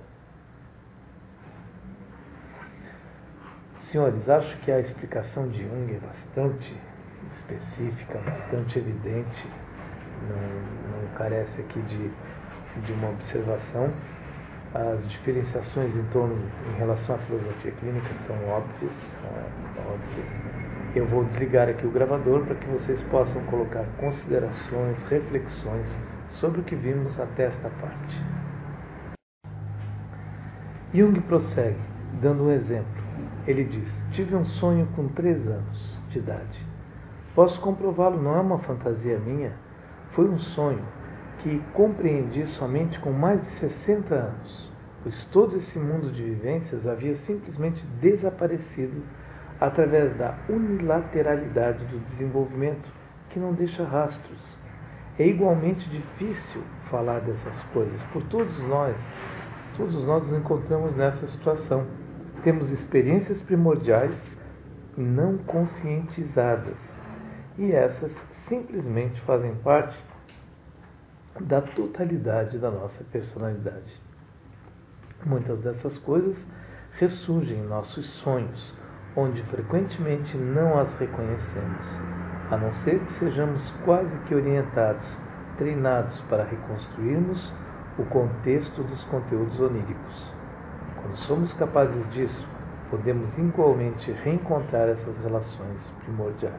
Senhores, acho que a explicação de Jung é bastante específica, bastante evidente, não, não carece aqui de, de uma observação. As diferenciações em torno, em relação à filosofia clínica são óbvias, são óbvias. Eu vou desligar aqui o gravador para que vocês possam colocar considerações, reflexões sobre o que vimos até esta parte. Jung prossegue, dando um exemplo. Ele diz: tive um sonho com três anos de idade. Posso comprová-lo, não é uma fantasia minha. Foi um sonho que compreendi somente com mais de sessenta anos, pois todo esse mundo de vivências havia simplesmente desaparecido através da unilateralidade do desenvolvimento que não deixa rastros. É igualmente difícil falar dessas coisas, por todos nós. Todos nós nos encontramos nessa situação. Temos experiências primordiais não conscientizadas, e essas simplesmente fazem parte da totalidade da nossa personalidade. Muitas dessas coisas ressurgem em nossos sonhos, onde frequentemente não as reconhecemos, a não ser que sejamos quase que orientados, treinados para reconstruirmos o contexto dos conteúdos oníricos. Quando somos capazes disso, podemos igualmente reencontrar essas relações primordiais.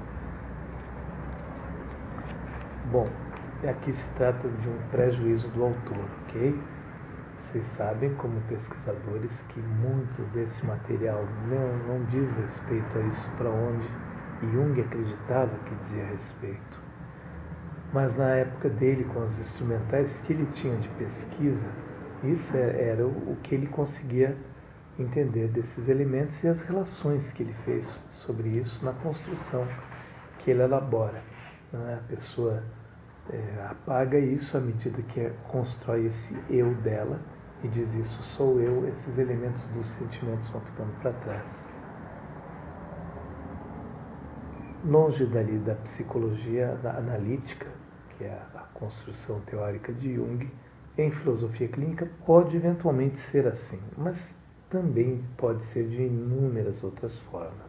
Bom, aqui se trata de um prejuízo do autor, ok? Vocês sabem, como pesquisadores, que muito desse material não, não diz respeito a isso para onde Jung acreditava que dizia respeito. Mas na época dele, com os instrumentais que ele tinha de pesquisa, isso era o que ele conseguia entender desses elementos e as relações que ele fez sobre isso na construção que ele elabora. Não é? A pessoa é, apaga isso à medida que constrói esse eu dela e diz: isso sou eu, esses elementos dos sentimentos vão ficando para trás. Longe dali da psicologia da analítica, que é a construção teórica de Jung, em filosofia clínica pode eventualmente ser assim, mas também pode ser de inúmeras outras formas.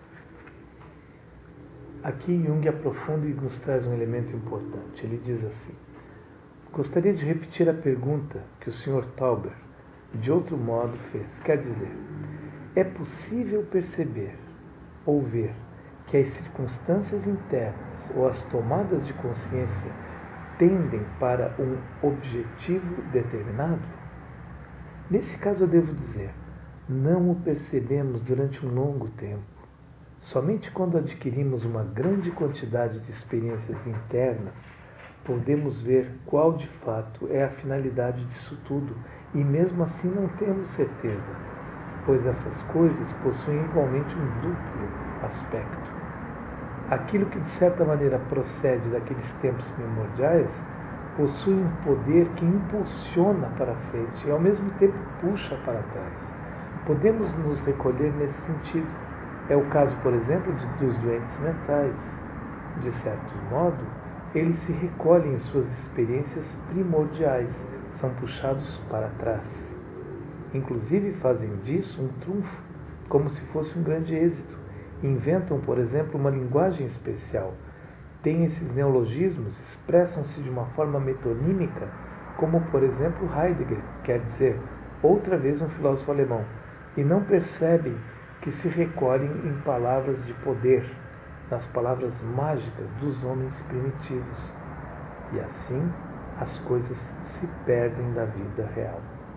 Aqui Jung aprofunda e nos traz um elemento importante. Ele diz assim: gostaria de repetir a pergunta que o senhor Tauber, de outro modo, fez. Quer dizer, é possível perceber ou ver que as circunstâncias internas ou as tomadas de consciência tendem para um objetivo determinado? Nesse caso eu devo dizer, não o percebemos durante um longo tempo. Somente quando adquirimos uma grande quantidade de experiências internas, podemos ver qual de fato é a finalidade disso tudo, e mesmo assim não temos certeza, pois essas coisas possuem igualmente um duplo aspecto. Aquilo que de certa maneira procede daqueles tempos primordiais possui um poder que impulsiona para frente e ao mesmo tempo puxa para trás. Podemos nos recolher nesse sentido. É o caso, por exemplo, de, dos doentes mentais. De certo modo, eles se recolhem em suas experiências primordiais, são puxados para trás. Inclusive fazem disso um trunfo, como se fosse um grande êxito. Inventam, por exemplo, uma linguagem especial. Têm esses neologismos, expressam-se de uma forma metonímica, como, por exemplo, Heidegger, quer dizer, outra vez um filósofo alemão, e não percebem que se recolhem em palavras de poder, nas palavras mágicas dos homens primitivos. E assim as coisas se perdem da vida real.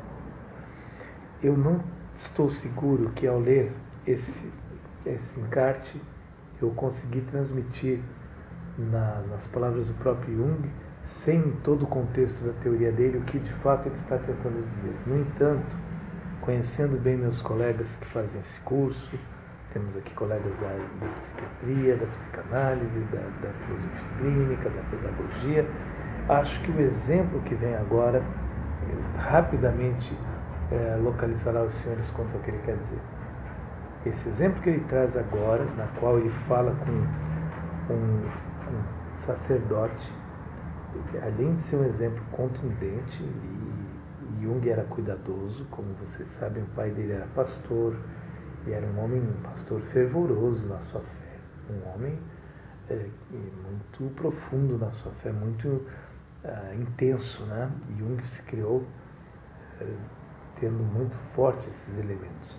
Eu não estou seguro que ao ler esse, esse encarte eu consegui transmitir na, nas palavras do próprio Jung, sem todo o contexto da teoria dele, o que de fato ele está tentando dizer. No entanto, conhecendo bem meus colegas que fazem esse curso, temos aqui colegas da, da psiquiatria, da psicanálise, da, da filosofia clínica, da pedagogia, acho que o exemplo que vem agora rapidamente é, localizará os senhores quanto ao que ele quer dizer. Esse exemplo que ele traz agora, na qual ele fala com um, um sacerdote, além de ser um exemplo contundente, e Jung era cuidadoso, como vocês sabem, o pai dele era pastor, e era um homem, um pastor fervoroso na sua fé, um homem é, muito profundo na sua fé, muito uh, intenso, né? Jung se criou uh, tendo muito forte esses elementos.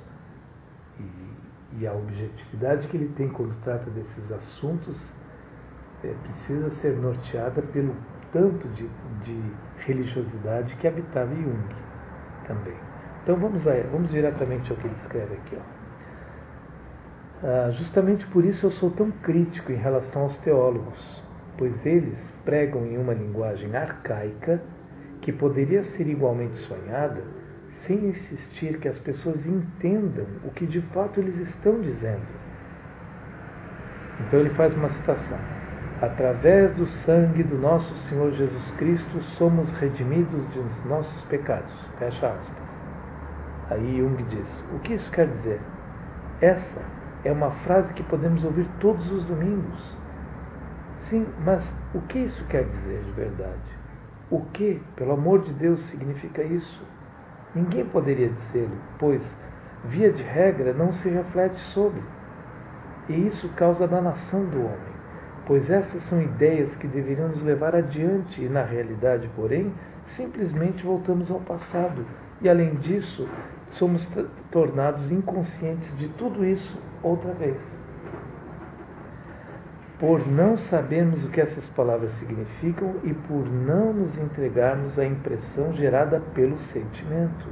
E, e a objetividade que ele tem quando trata desses assuntos é, precisa ser norteada pelo tanto de, de religiosidade que habitava em Jung também. Então vamos, lá, vamos diretamente ao que ele escreve aqui. Ó. Ah, justamente por isso eu sou tão crítico em relação aos teólogos, pois eles pregam em uma linguagem arcaica que poderia ser igualmente sonhada, sem insistir que as pessoas entendam o que de fato eles estão dizendo. Então ele faz uma citação. Através do sangue do nosso Senhor Jesus Cristo somos redimidos dos nossos pecados. Fecha aspas. Aí Jung diz, o que isso quer dizer? Essa é uma frase que podemos ouvir todos os domingos. Sim, mas o que isso quer dizer de verdade? O que, pelo amor de Deus, significa isso? Ninguém poderia dizê-lo, pois, via de regra, não se reflete sobre. E isso causa danação do homem, pois essas são ideias que deveriam nos levar adiante e, na realidade, porém, simplesmente voltamos ao passado. E, além disso, somos t- tornados inconscientes de tudo isso outra vez. Por não sabermos o que essas palavras significam e por não nos entregarmos à impressão gerada pelo sentimento.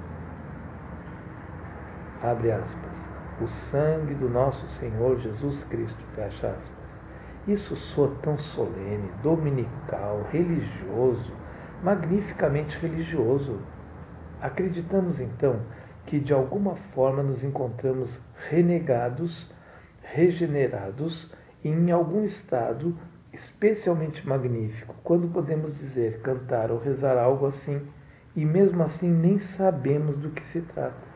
Abre aspas. O sangue do nosso Senhor Jesus Cristo, fecha aspas. Isso soa tão solene, dominical, religioso, magnificamente religioso. Acreditamos então que de alguma forma nos encontramos renegados, regenerados e em algum estado especialmente magnífico, quando podemos dizer, cantar ou rezar algo assim, e mesmo assim nem sabemos do que se trata.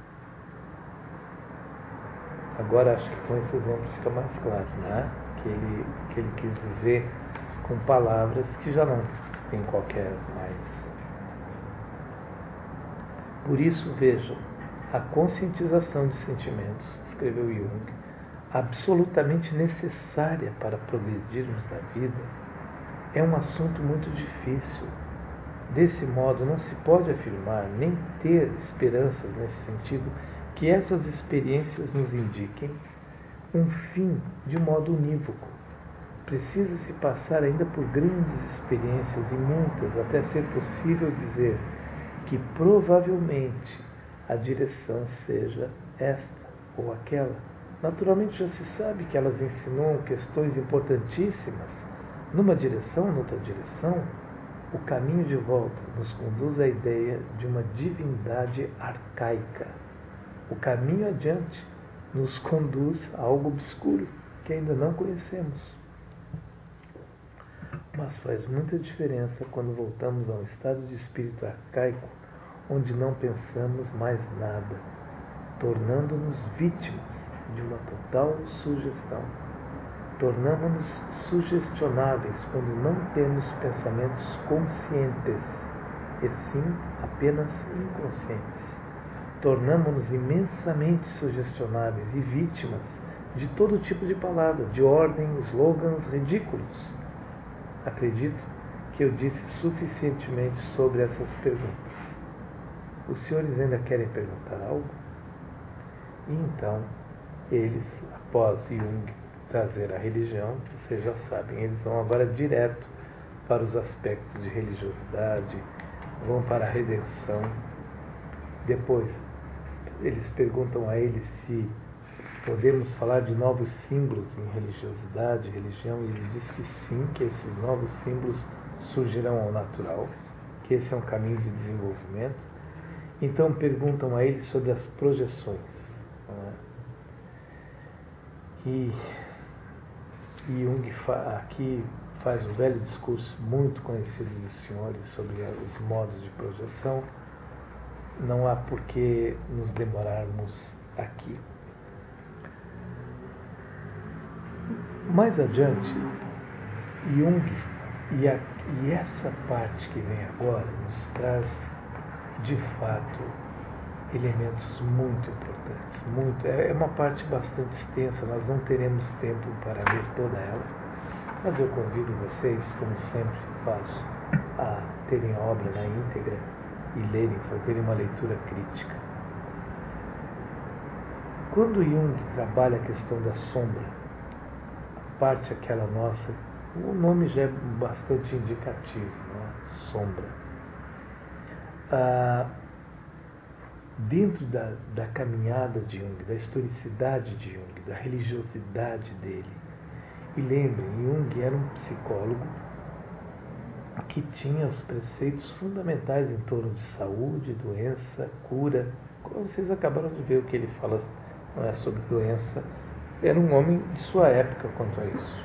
Agora acho que com esse exemplo fica mais claro, né? Que ele, que ele quis dizer com palavras que já não tem qualquer mais. Por isso, vejam, a conscientização de sentimentos, escreveu Jung, absolutamente necessária para progredirmos na vida, é um assunto muito difícil. Desse modo, não se pode afirmar nem ter esperanças nesse sentido que essas experiências nos indiquem um fim de modo unívoco. Precisa-se passar ainda por grandes experiências e muitas até ser possível dizer que provavelmente a direção seja esta ou aquela. Naturalmente já se sabe que elas insinuam questões importantíssimas. Numa direção, noutra direção, o caminho de volta nos conduz à ideia de uma divindade arcaica. O caminho adiante nos conduz a algo obscuro que ainda não conhecemos. Mas faz muita diferença quando voltamos a um estado de espírito arcaico, onde não pensamos mais nada, tornando-nos vítimas de uma total sugestão. Tornamos-nos sugestionáveis quando não temos pensamentos conscientes, e sim apenas inconscientes. Tornamo-nos imensamente sugestionáveis e vítimas de todo tipo de palavra, de ordem, slogans ridículos. Acredito que eu disse suficientemente sobre essas perguntas. Os senhores ainda querem perguntar algo? E então, eles, após Jung trazer a religião, vocês já sabem, eles vão agora direto para os aspectos de religiosidade, vão para a redenção. Depois, eles perguntam a ele se podemos falar de novos símbolos em religiosidade, religião, e ele diz que sim, que esses novos símbolos surgirão ao natural, que esse é um caminho de desenvolvimento. Então perguntam a ele sobre as projeções. Né? E, e Jung fa, aqui faz um velho discurso muito conhecido dos senhores sobre os modos de projeção. Não há por que nos demorarmos aqui. Mais adiante, Jung, e, a, e essa parte que vem agora, nos traz, de fato, elementos muito importantes. Muito, é uma parte bastante extensa, nós não teremos tempo para ler toda ela, mas eu convido vocês, como sempre faço, a terem a obra na íntegra e lerem, fazerem uma leitura crítica. Quando Jung trabalha a questão da sombra, parte aquela nossa, o nome já é bastante indicativo, né? Sombra. Ah, dentro da, da caminhada de Jung, da historicidade de Jung, da religiosidade dele, e lembrem, Jung era um psicólogo que tinha os preceitos fundamentais em torno de saúde, doença, cura. Como vocês acabaram de ver o que ele fala, não é sobre doença. Era um homem de sua época quanto a isso.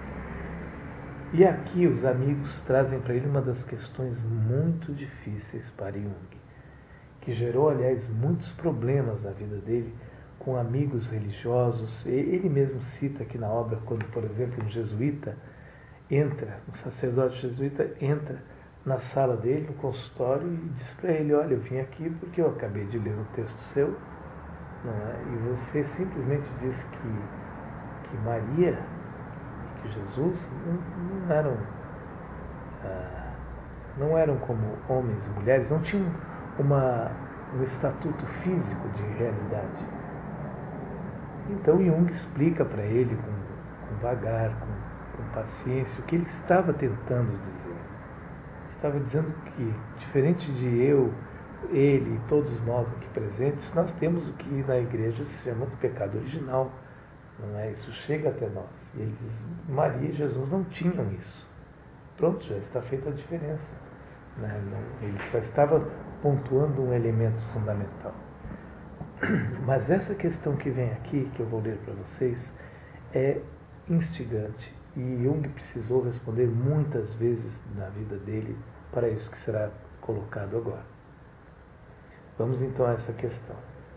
E aqui os amigos trazem para ele uma das questões muito difíceis para Jung, que gerou, aliás, muitos problemas na vida dele com amigos religiosos. Ele mesmo cita aqui na obra, quando, por exemplo, um jesuíta entra, um sacerdote jesuíta entra na sala dele, no consultório, e diz para ele: olha, eu vim aqui porque eu acabei de ler um texto seu, não é? E você simplesmente diz que, que Maria e que Jesus não, não eram ah, não eram como homens e mulheres, não tinham uma, um estatuto físico de realidade. Então Jung explica para ele com, com vagar, com, com paciência, o que ele estava tentando dizer. Estava dizendo que, diferente de eu, ele e todos nós aqui presentes, nós temos o que na igreja se chama de pecado original. Não é? Isso chega até nós. E ele diz: Maria e Jesus não tinham isso. Pronto, já está feita a diferença. Né? Não, ele só estava pontuando um elemento fundamental. Mas essa questão que vem aqui, que eu vou ler para vocês, é instigante. E Jung precisou responder muitas vezes na vida dele para isso que será colocado agora. Vamos então a essa questão.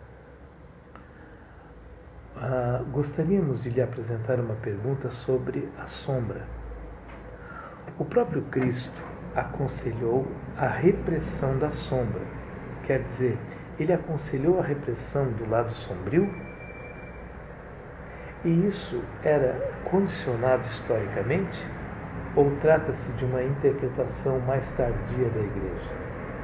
Ah, gostaríamos de lhe apresentar uma pergunta sobre a sombra. O próprio Cristo aconselhou a repressão da sombra. Quer dizer, ele aconselhou a repressão do lado sombrio? E isso era condicionado historicamente? Ou trata-se de uma interpretação mais tardia da Igreja?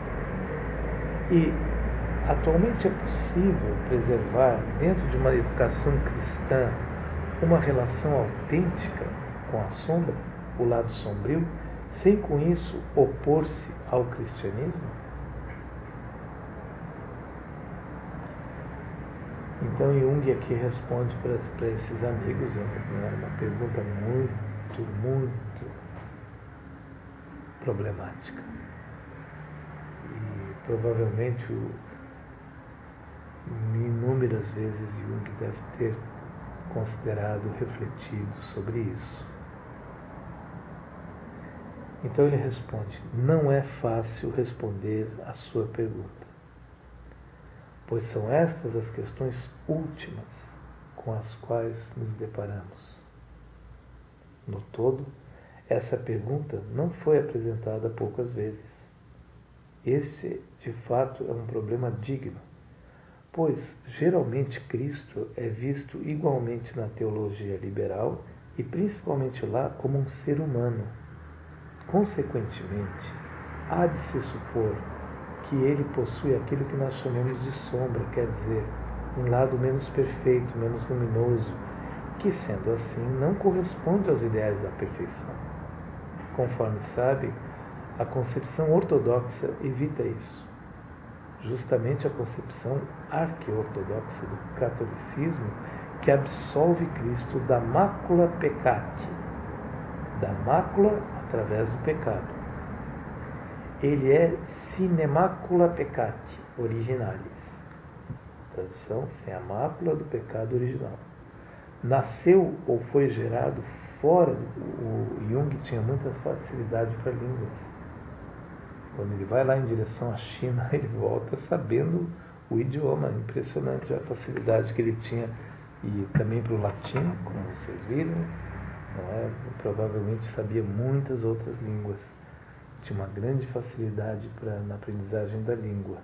E atualmente é possível preservar, dentro de uma educação cristã, uma relação autêntica com a sombra, o lado sombrio, sem com isso opor-se ao cristianismo? Então Jung aqui responde para, para esses amigos, é uma pergunta muito, muito problemática. E provavelmente o, inúmeras vezes Jung deve ter considerado, refletido sobre isso. Então ele responde: não é fácil responder a sua pergunta, pois são estas as questões últimas com as quais nos deparamos. No todo, essa pergunta não foi apresentada poucas vezes. Este, de fato, é um problema digno, pois geralmente Cristo é visto igualmente na teologia liberal e principalmente lá como um ser humano. Consequentemente, há de se supor que ele possui aquilo que nós chamamos de sombra, quer dizer, um lado menos perfeito, menos luminoso, que, sendo assim, não corresponde aos ideais da perfeição. Conforme sabe, a concepção ortodoxa evita isso. Justamente a concepção arqui-ortodoxa do catolicismo que absolve Cristo da mácula peccati, da mácula através do pecado. Ele é sine macula peccati originalis, tradução, sem a mácula do pecado original. Nasceu ou foi gerado fora do... O Jung tinha muita facilidade para línguas. Quando ele vai lá em direção à China, ele volta sabendo o idioma. Impressionante a facilidade que ele tinha. E também para o latim, como vocês viram, não é? Provavelmente sabia muitas outras línguas. Tinha uma grande facilidade pra, na aprendizagem da língua.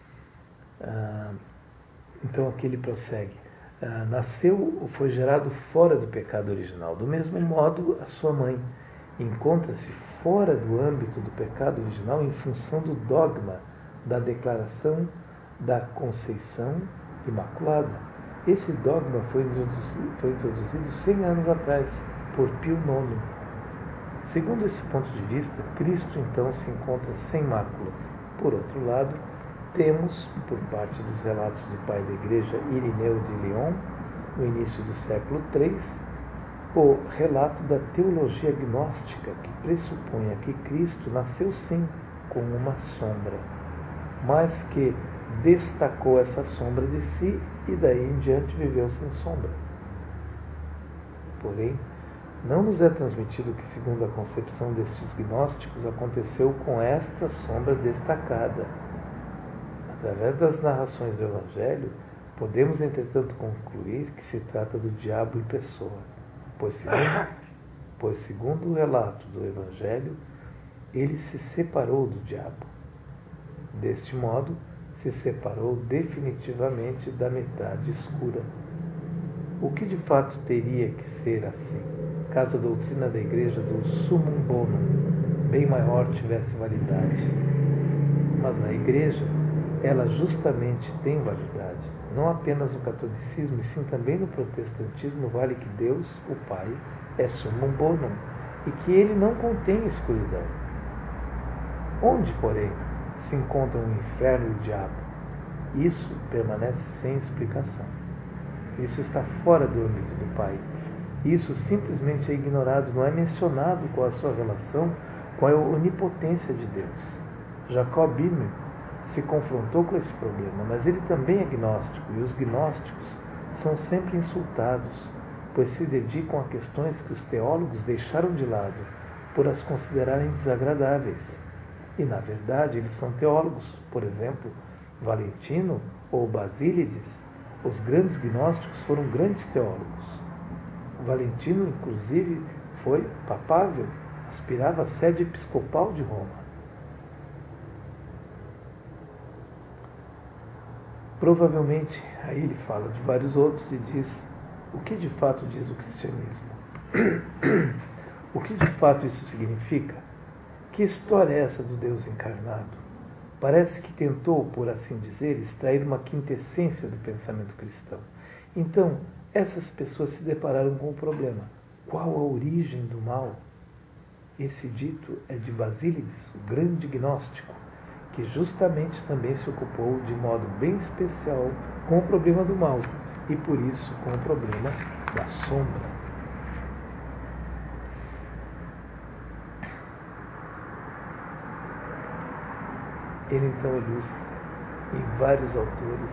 Ah, então aqui ele prossegue. Ah, nasceu ou foi gerado fora do pecado original. Do mesmo modo, a sua mãe encontra-se fora do âmbito do pecado original em função do dogma da declaração da conceição imaculada. Esse dogma foi introduzido, foi introduzido cem anos atrás por Pio nono. Segundo esse ponto de vista, Cristo então se encontra sem mácula. Por outro lado, temos, por parte dos relatos do pai da igreja Irineu de Lyon, no início do século três, o relato da teologia gnóstica, que pressupõe que Cristo nasceu sim com uma sombra, mas que destacou essa sombra de si e daí em diante viveu sem sombra. Porém, não nos é transmitido que, segundo a concepção destes gnósticos, aconteceu com esta sombra destacada. Através das narrações do Evangelho, podemos, entretanto, concluir que se trata do diabo em pessoa, pois segundo, pois, segundo o relato do Evangelho, ele se separou do diabo. Deste modo, se separou definitivamente da metade escura. O que de fato teria que ser assim, caso a doutrina da Igreja do Summum Bonum, bem maior, tivesse validade? Mas na Igreja, ela justamente tem validade, não apenas no catolicismo, e sim também no protestantismo, vale que Deus, o Pai, é Summum Bonum, e que ele não contém escuridão. Onde, porém, se encontram o inferno e o diabo? Isso permanece sem explicação. Isso está fora do âmbito do Pai. Isso simplesmente é ignorado, não é mencionado qual a sua relação, qual é a onipotência de Deus. Jacob Böhme se confrontou com esse problema, mas ele também é gnóstico, e os gnósticos são sempre insultados, pois se dedicam a questões que os teólogos deixaram de lado por as considerarem desagradáveis. E, na verdade, eles são teólogos. Por exemplo, Valentino ou Basílides, os grandes gnósticos foram grandes teólogos. Valentino, inclusive, foi papável, aspirava à sede episcopal de Roma. Provavelmente, aí ele fala de vários outros e diz o que de fato diz o cristianismo. O que de fato isso significa? Que história é essa do Deus encarnado? Parece que tentou, por assim dizer, extrair uma quintessência do pensamento cristão. Então, essas pessoas se depararam com o problema. Qual a origem do mal? Esse dito é de Basílides, o grande gnóstico, que justamente também se ocupou de modo bem especial com o problema do mal e, por isso, com o problema da sombra. Ele então ilustra em vários autores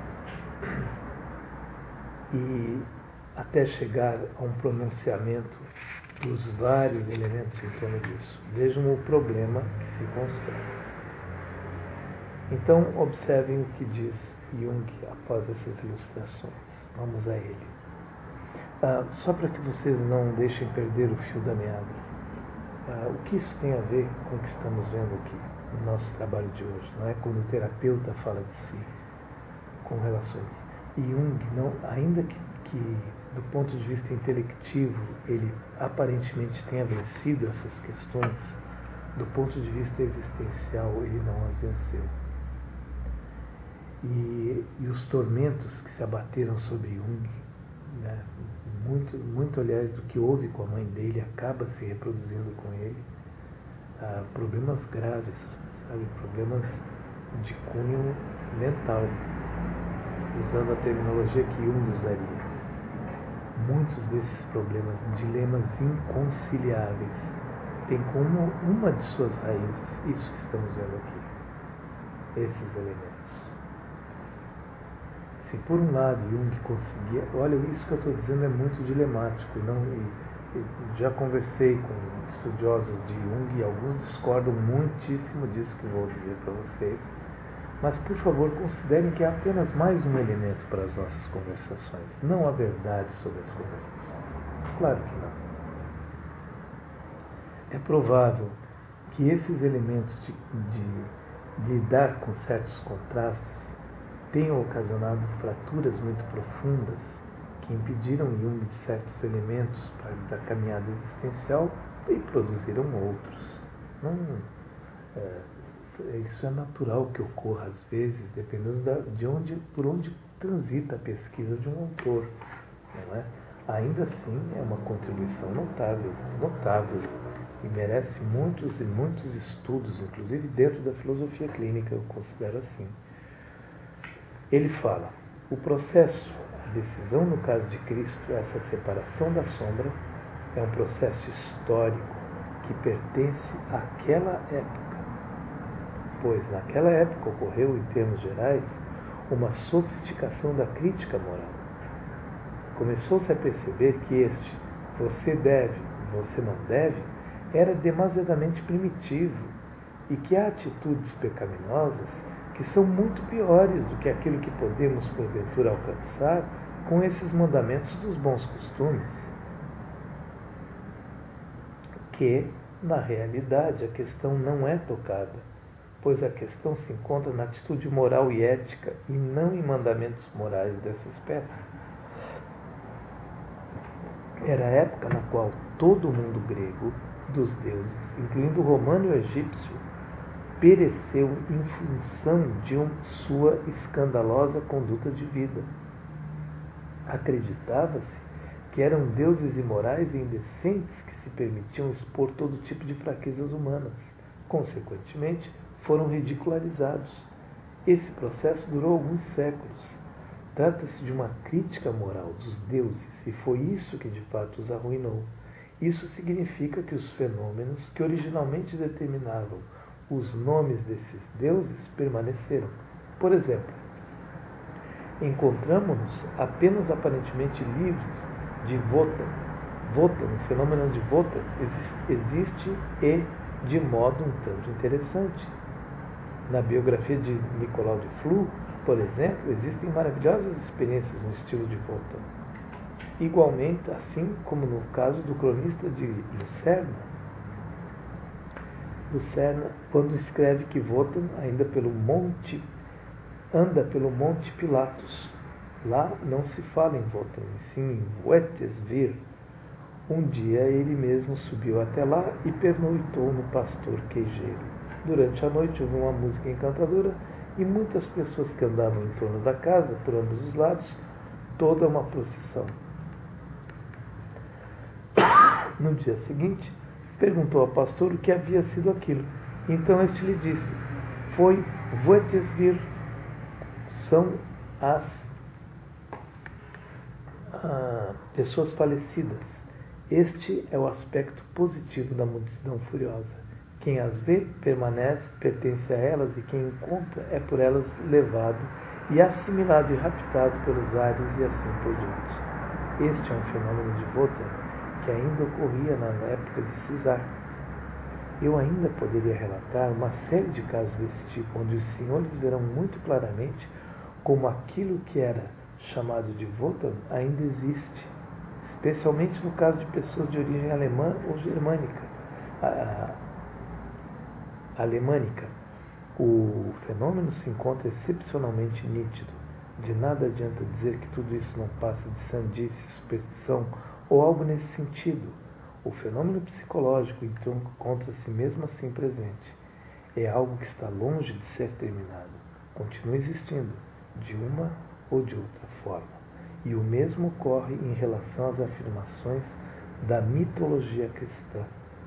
e até chegar a um pronunciamento dos vários elementos em torno disso. Vejam o problema que se constrói. Então, observem o que diz Jung após essas ilustrações. Vamos a ele. Ah, só para que vocês não deixem perder o fio da meada. Ah, o que isso tem a ver com o que estamos vendo aqui? no nosso trabalho de hoje, não é? Quando o terapeuta fala de si, com relações. E Jung, não, ainda que, que do ponto de vista intelectivo ele aparentemente tenha vencido essas questões, do ponto de vista existencial ele não as venceu. E, e os tormentos que se abateram sobre Jung, né, muito, muito aliás do que houve com a mãe dele acaba se reproduzindo com ele, ah, problemas graves, sabe, problemas de cunho mental, usando a terminologia que Jung usaria. Muitos desses problemas, dilemas inconciliáveis, têm como uma de suas raízes isso que estamos vendo aqui, esses elementos. Se por um lado Jung conseguia, olha, isso que eu estou dizendo é muito dilemático, não, e, e já conversei com estudiosos de Jung e alguns discordam muitíssimo disso que vou dizer para vocês, mas por favor considerem que é apenas mais um elemento para as nossas conversações, não a verdade sobre as conversações, claro que não. É provável que esses elementos de, de, de lidar com certos contrastes tenham ocasionado fraturas muito profundas que impediram Jung de certos elementos para da caminhada existencial e produziram outros. Não, é, isso é natural que ocorra às vezes, dependendo da, de onde, por onde transita a pesquisa de um autor, não é? Ainda assim é uma contribuição notável, notável e merece muitos e muitos estudos, inclusive dentro da filosofia clínica, eu considero assim. Ele fala, o processo, a decisão no caso de Cristo, essa separação da sombra, é um processo histórico que pertence àquela época, pois naquela época ocorreu, em termos gerais, uma sofisticação da crítica moral. Começou-se a perceber que este, você deve, você não deve, era demasiadamente primitivo e que há atitudes pecaminosas que são muito piores do que aquilo que podemos, porventura, alcançar com esses mandamentos dos bons costumes. Que, na realidade, a questão não é tocada, pois a questão se encontra na atitude moral e ética e não em mandamentos morais dessa espécie. Era a época na qual todo o mundo grego, dos deuses, incluindo o romano e o egípcio, pereceu em função de uma, sua escandalosa conduta de vida. Acreditava-se que eram deuses imorais e indecentes que se permitiam expor todo tipo de fraquezas humanas. Consequentemente, foram ridicularizados. Esse processo durou alguns séculos. Trata-se de uma crítica moral dos deuses e foi isso que de fato os arruinou. Isso significa que os fenômenos que originalmente determinavam os nomes desses deuses permaneceram. Por exemplo, encontramos-nos apenas aparentemente livres de Wotan. Wotan, o fenômeno de Wotan existe e de modo um tanto interessante. Na biografia de Nicolau de Flue, por exemplo, existem maravilhosas experiências no estilo de Wotan. Igualmente, assim como no caso do cronista de Lucerna, Lucerna, quando escreve que Wotan ainda pelo monte, anda pelo Monte Pilatus. Lá não se fala em Wotan, sim em Wetesvir. Um dia ele mesmo subiu até lá e pernoitou no pastor queijeiro. Durante a noite houve uma música encantadora e muitas pessoas que andavam em torno da casa, por ambos os lados, toda uma procissão. No dia seguinte, perguntou ao pastor o que havia sido aquilo. Então este lhe disse, foi Wetesvir, são as ah, pessoas falecidas. Este é o aspecto positivo da multidão furiosa. Quem as vê, permanece, pertence a elas, e quem encontra é por elas levado e assimilado e raptado pelos ares e assim por diante. Este é um fenômeno de Wotan que ainda ocorria na época de Cisar. Eu ainda poderia relatar uma série de casos desse tipo, onde os senhores verão muito claramente como aquilo que era chamado de Wotan ainda existe, especialmente no caso de pessoas de origem alemã ou germânica. A, a, alemânica. o fenômeno se encontra excepcionalmente nítido. De nada adianta dizer que tudo isso não passa de sandice, superstição ou algo nesse sentido. O fenômeno psicológico então encontra-se mesmo assim presente. É algo que está longe de ser terminado. Continua existindo, de uma ou de outra forma. E o mesmo ocorre em relação às afirmações da mitologia cristã.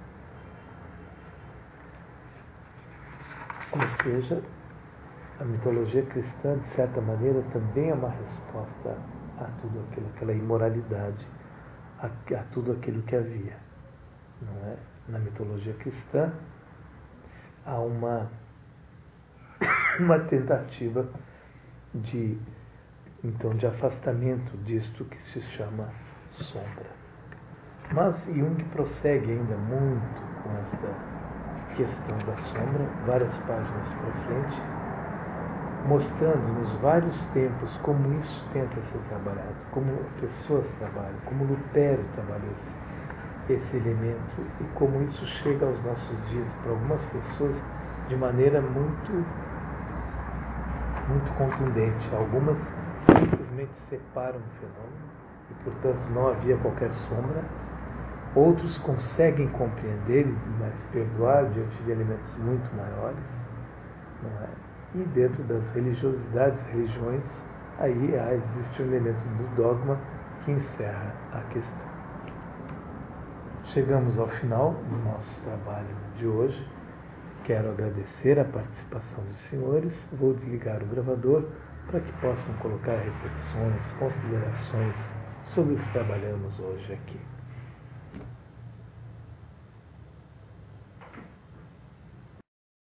Ou seja, a mitologia cristã, de certa maneira, também é uma resposta a tudo aquilo, aquela imoralidade, a, a tudo aquilo que havia. Não é? Na mitologia cristã há uma, uma tentativa de, então, de afastamento disto que se chama sombra. Mas Jung prossegue ainda muito com esta questão da sombra, várias páginas para frente, mostrando nos vários tempos como isso tenta ser trabalhado, como pessoas trabalham, como Lutero trabalhou esse elemento e como isso chega aos nossos dias para algumas pessoas de maneira muito, muito contundente. Algumas simplesmente separam o fenômeno e, portanto, não havia qualquer sombra. Outros conseguem compreender, mas perdoar diante de elementos muito maiores, não é? E dentro das religiosidades, religiões, aí há, existe um elemento do dogma que encerra a questão. Chegamos ao final do nosso trabalho de hoje. Quero agradecer a participação dos senhores. Vou desligar o gravador para que possam colocar reflexões, considerações sobre o que trabalhamos hoje aqui.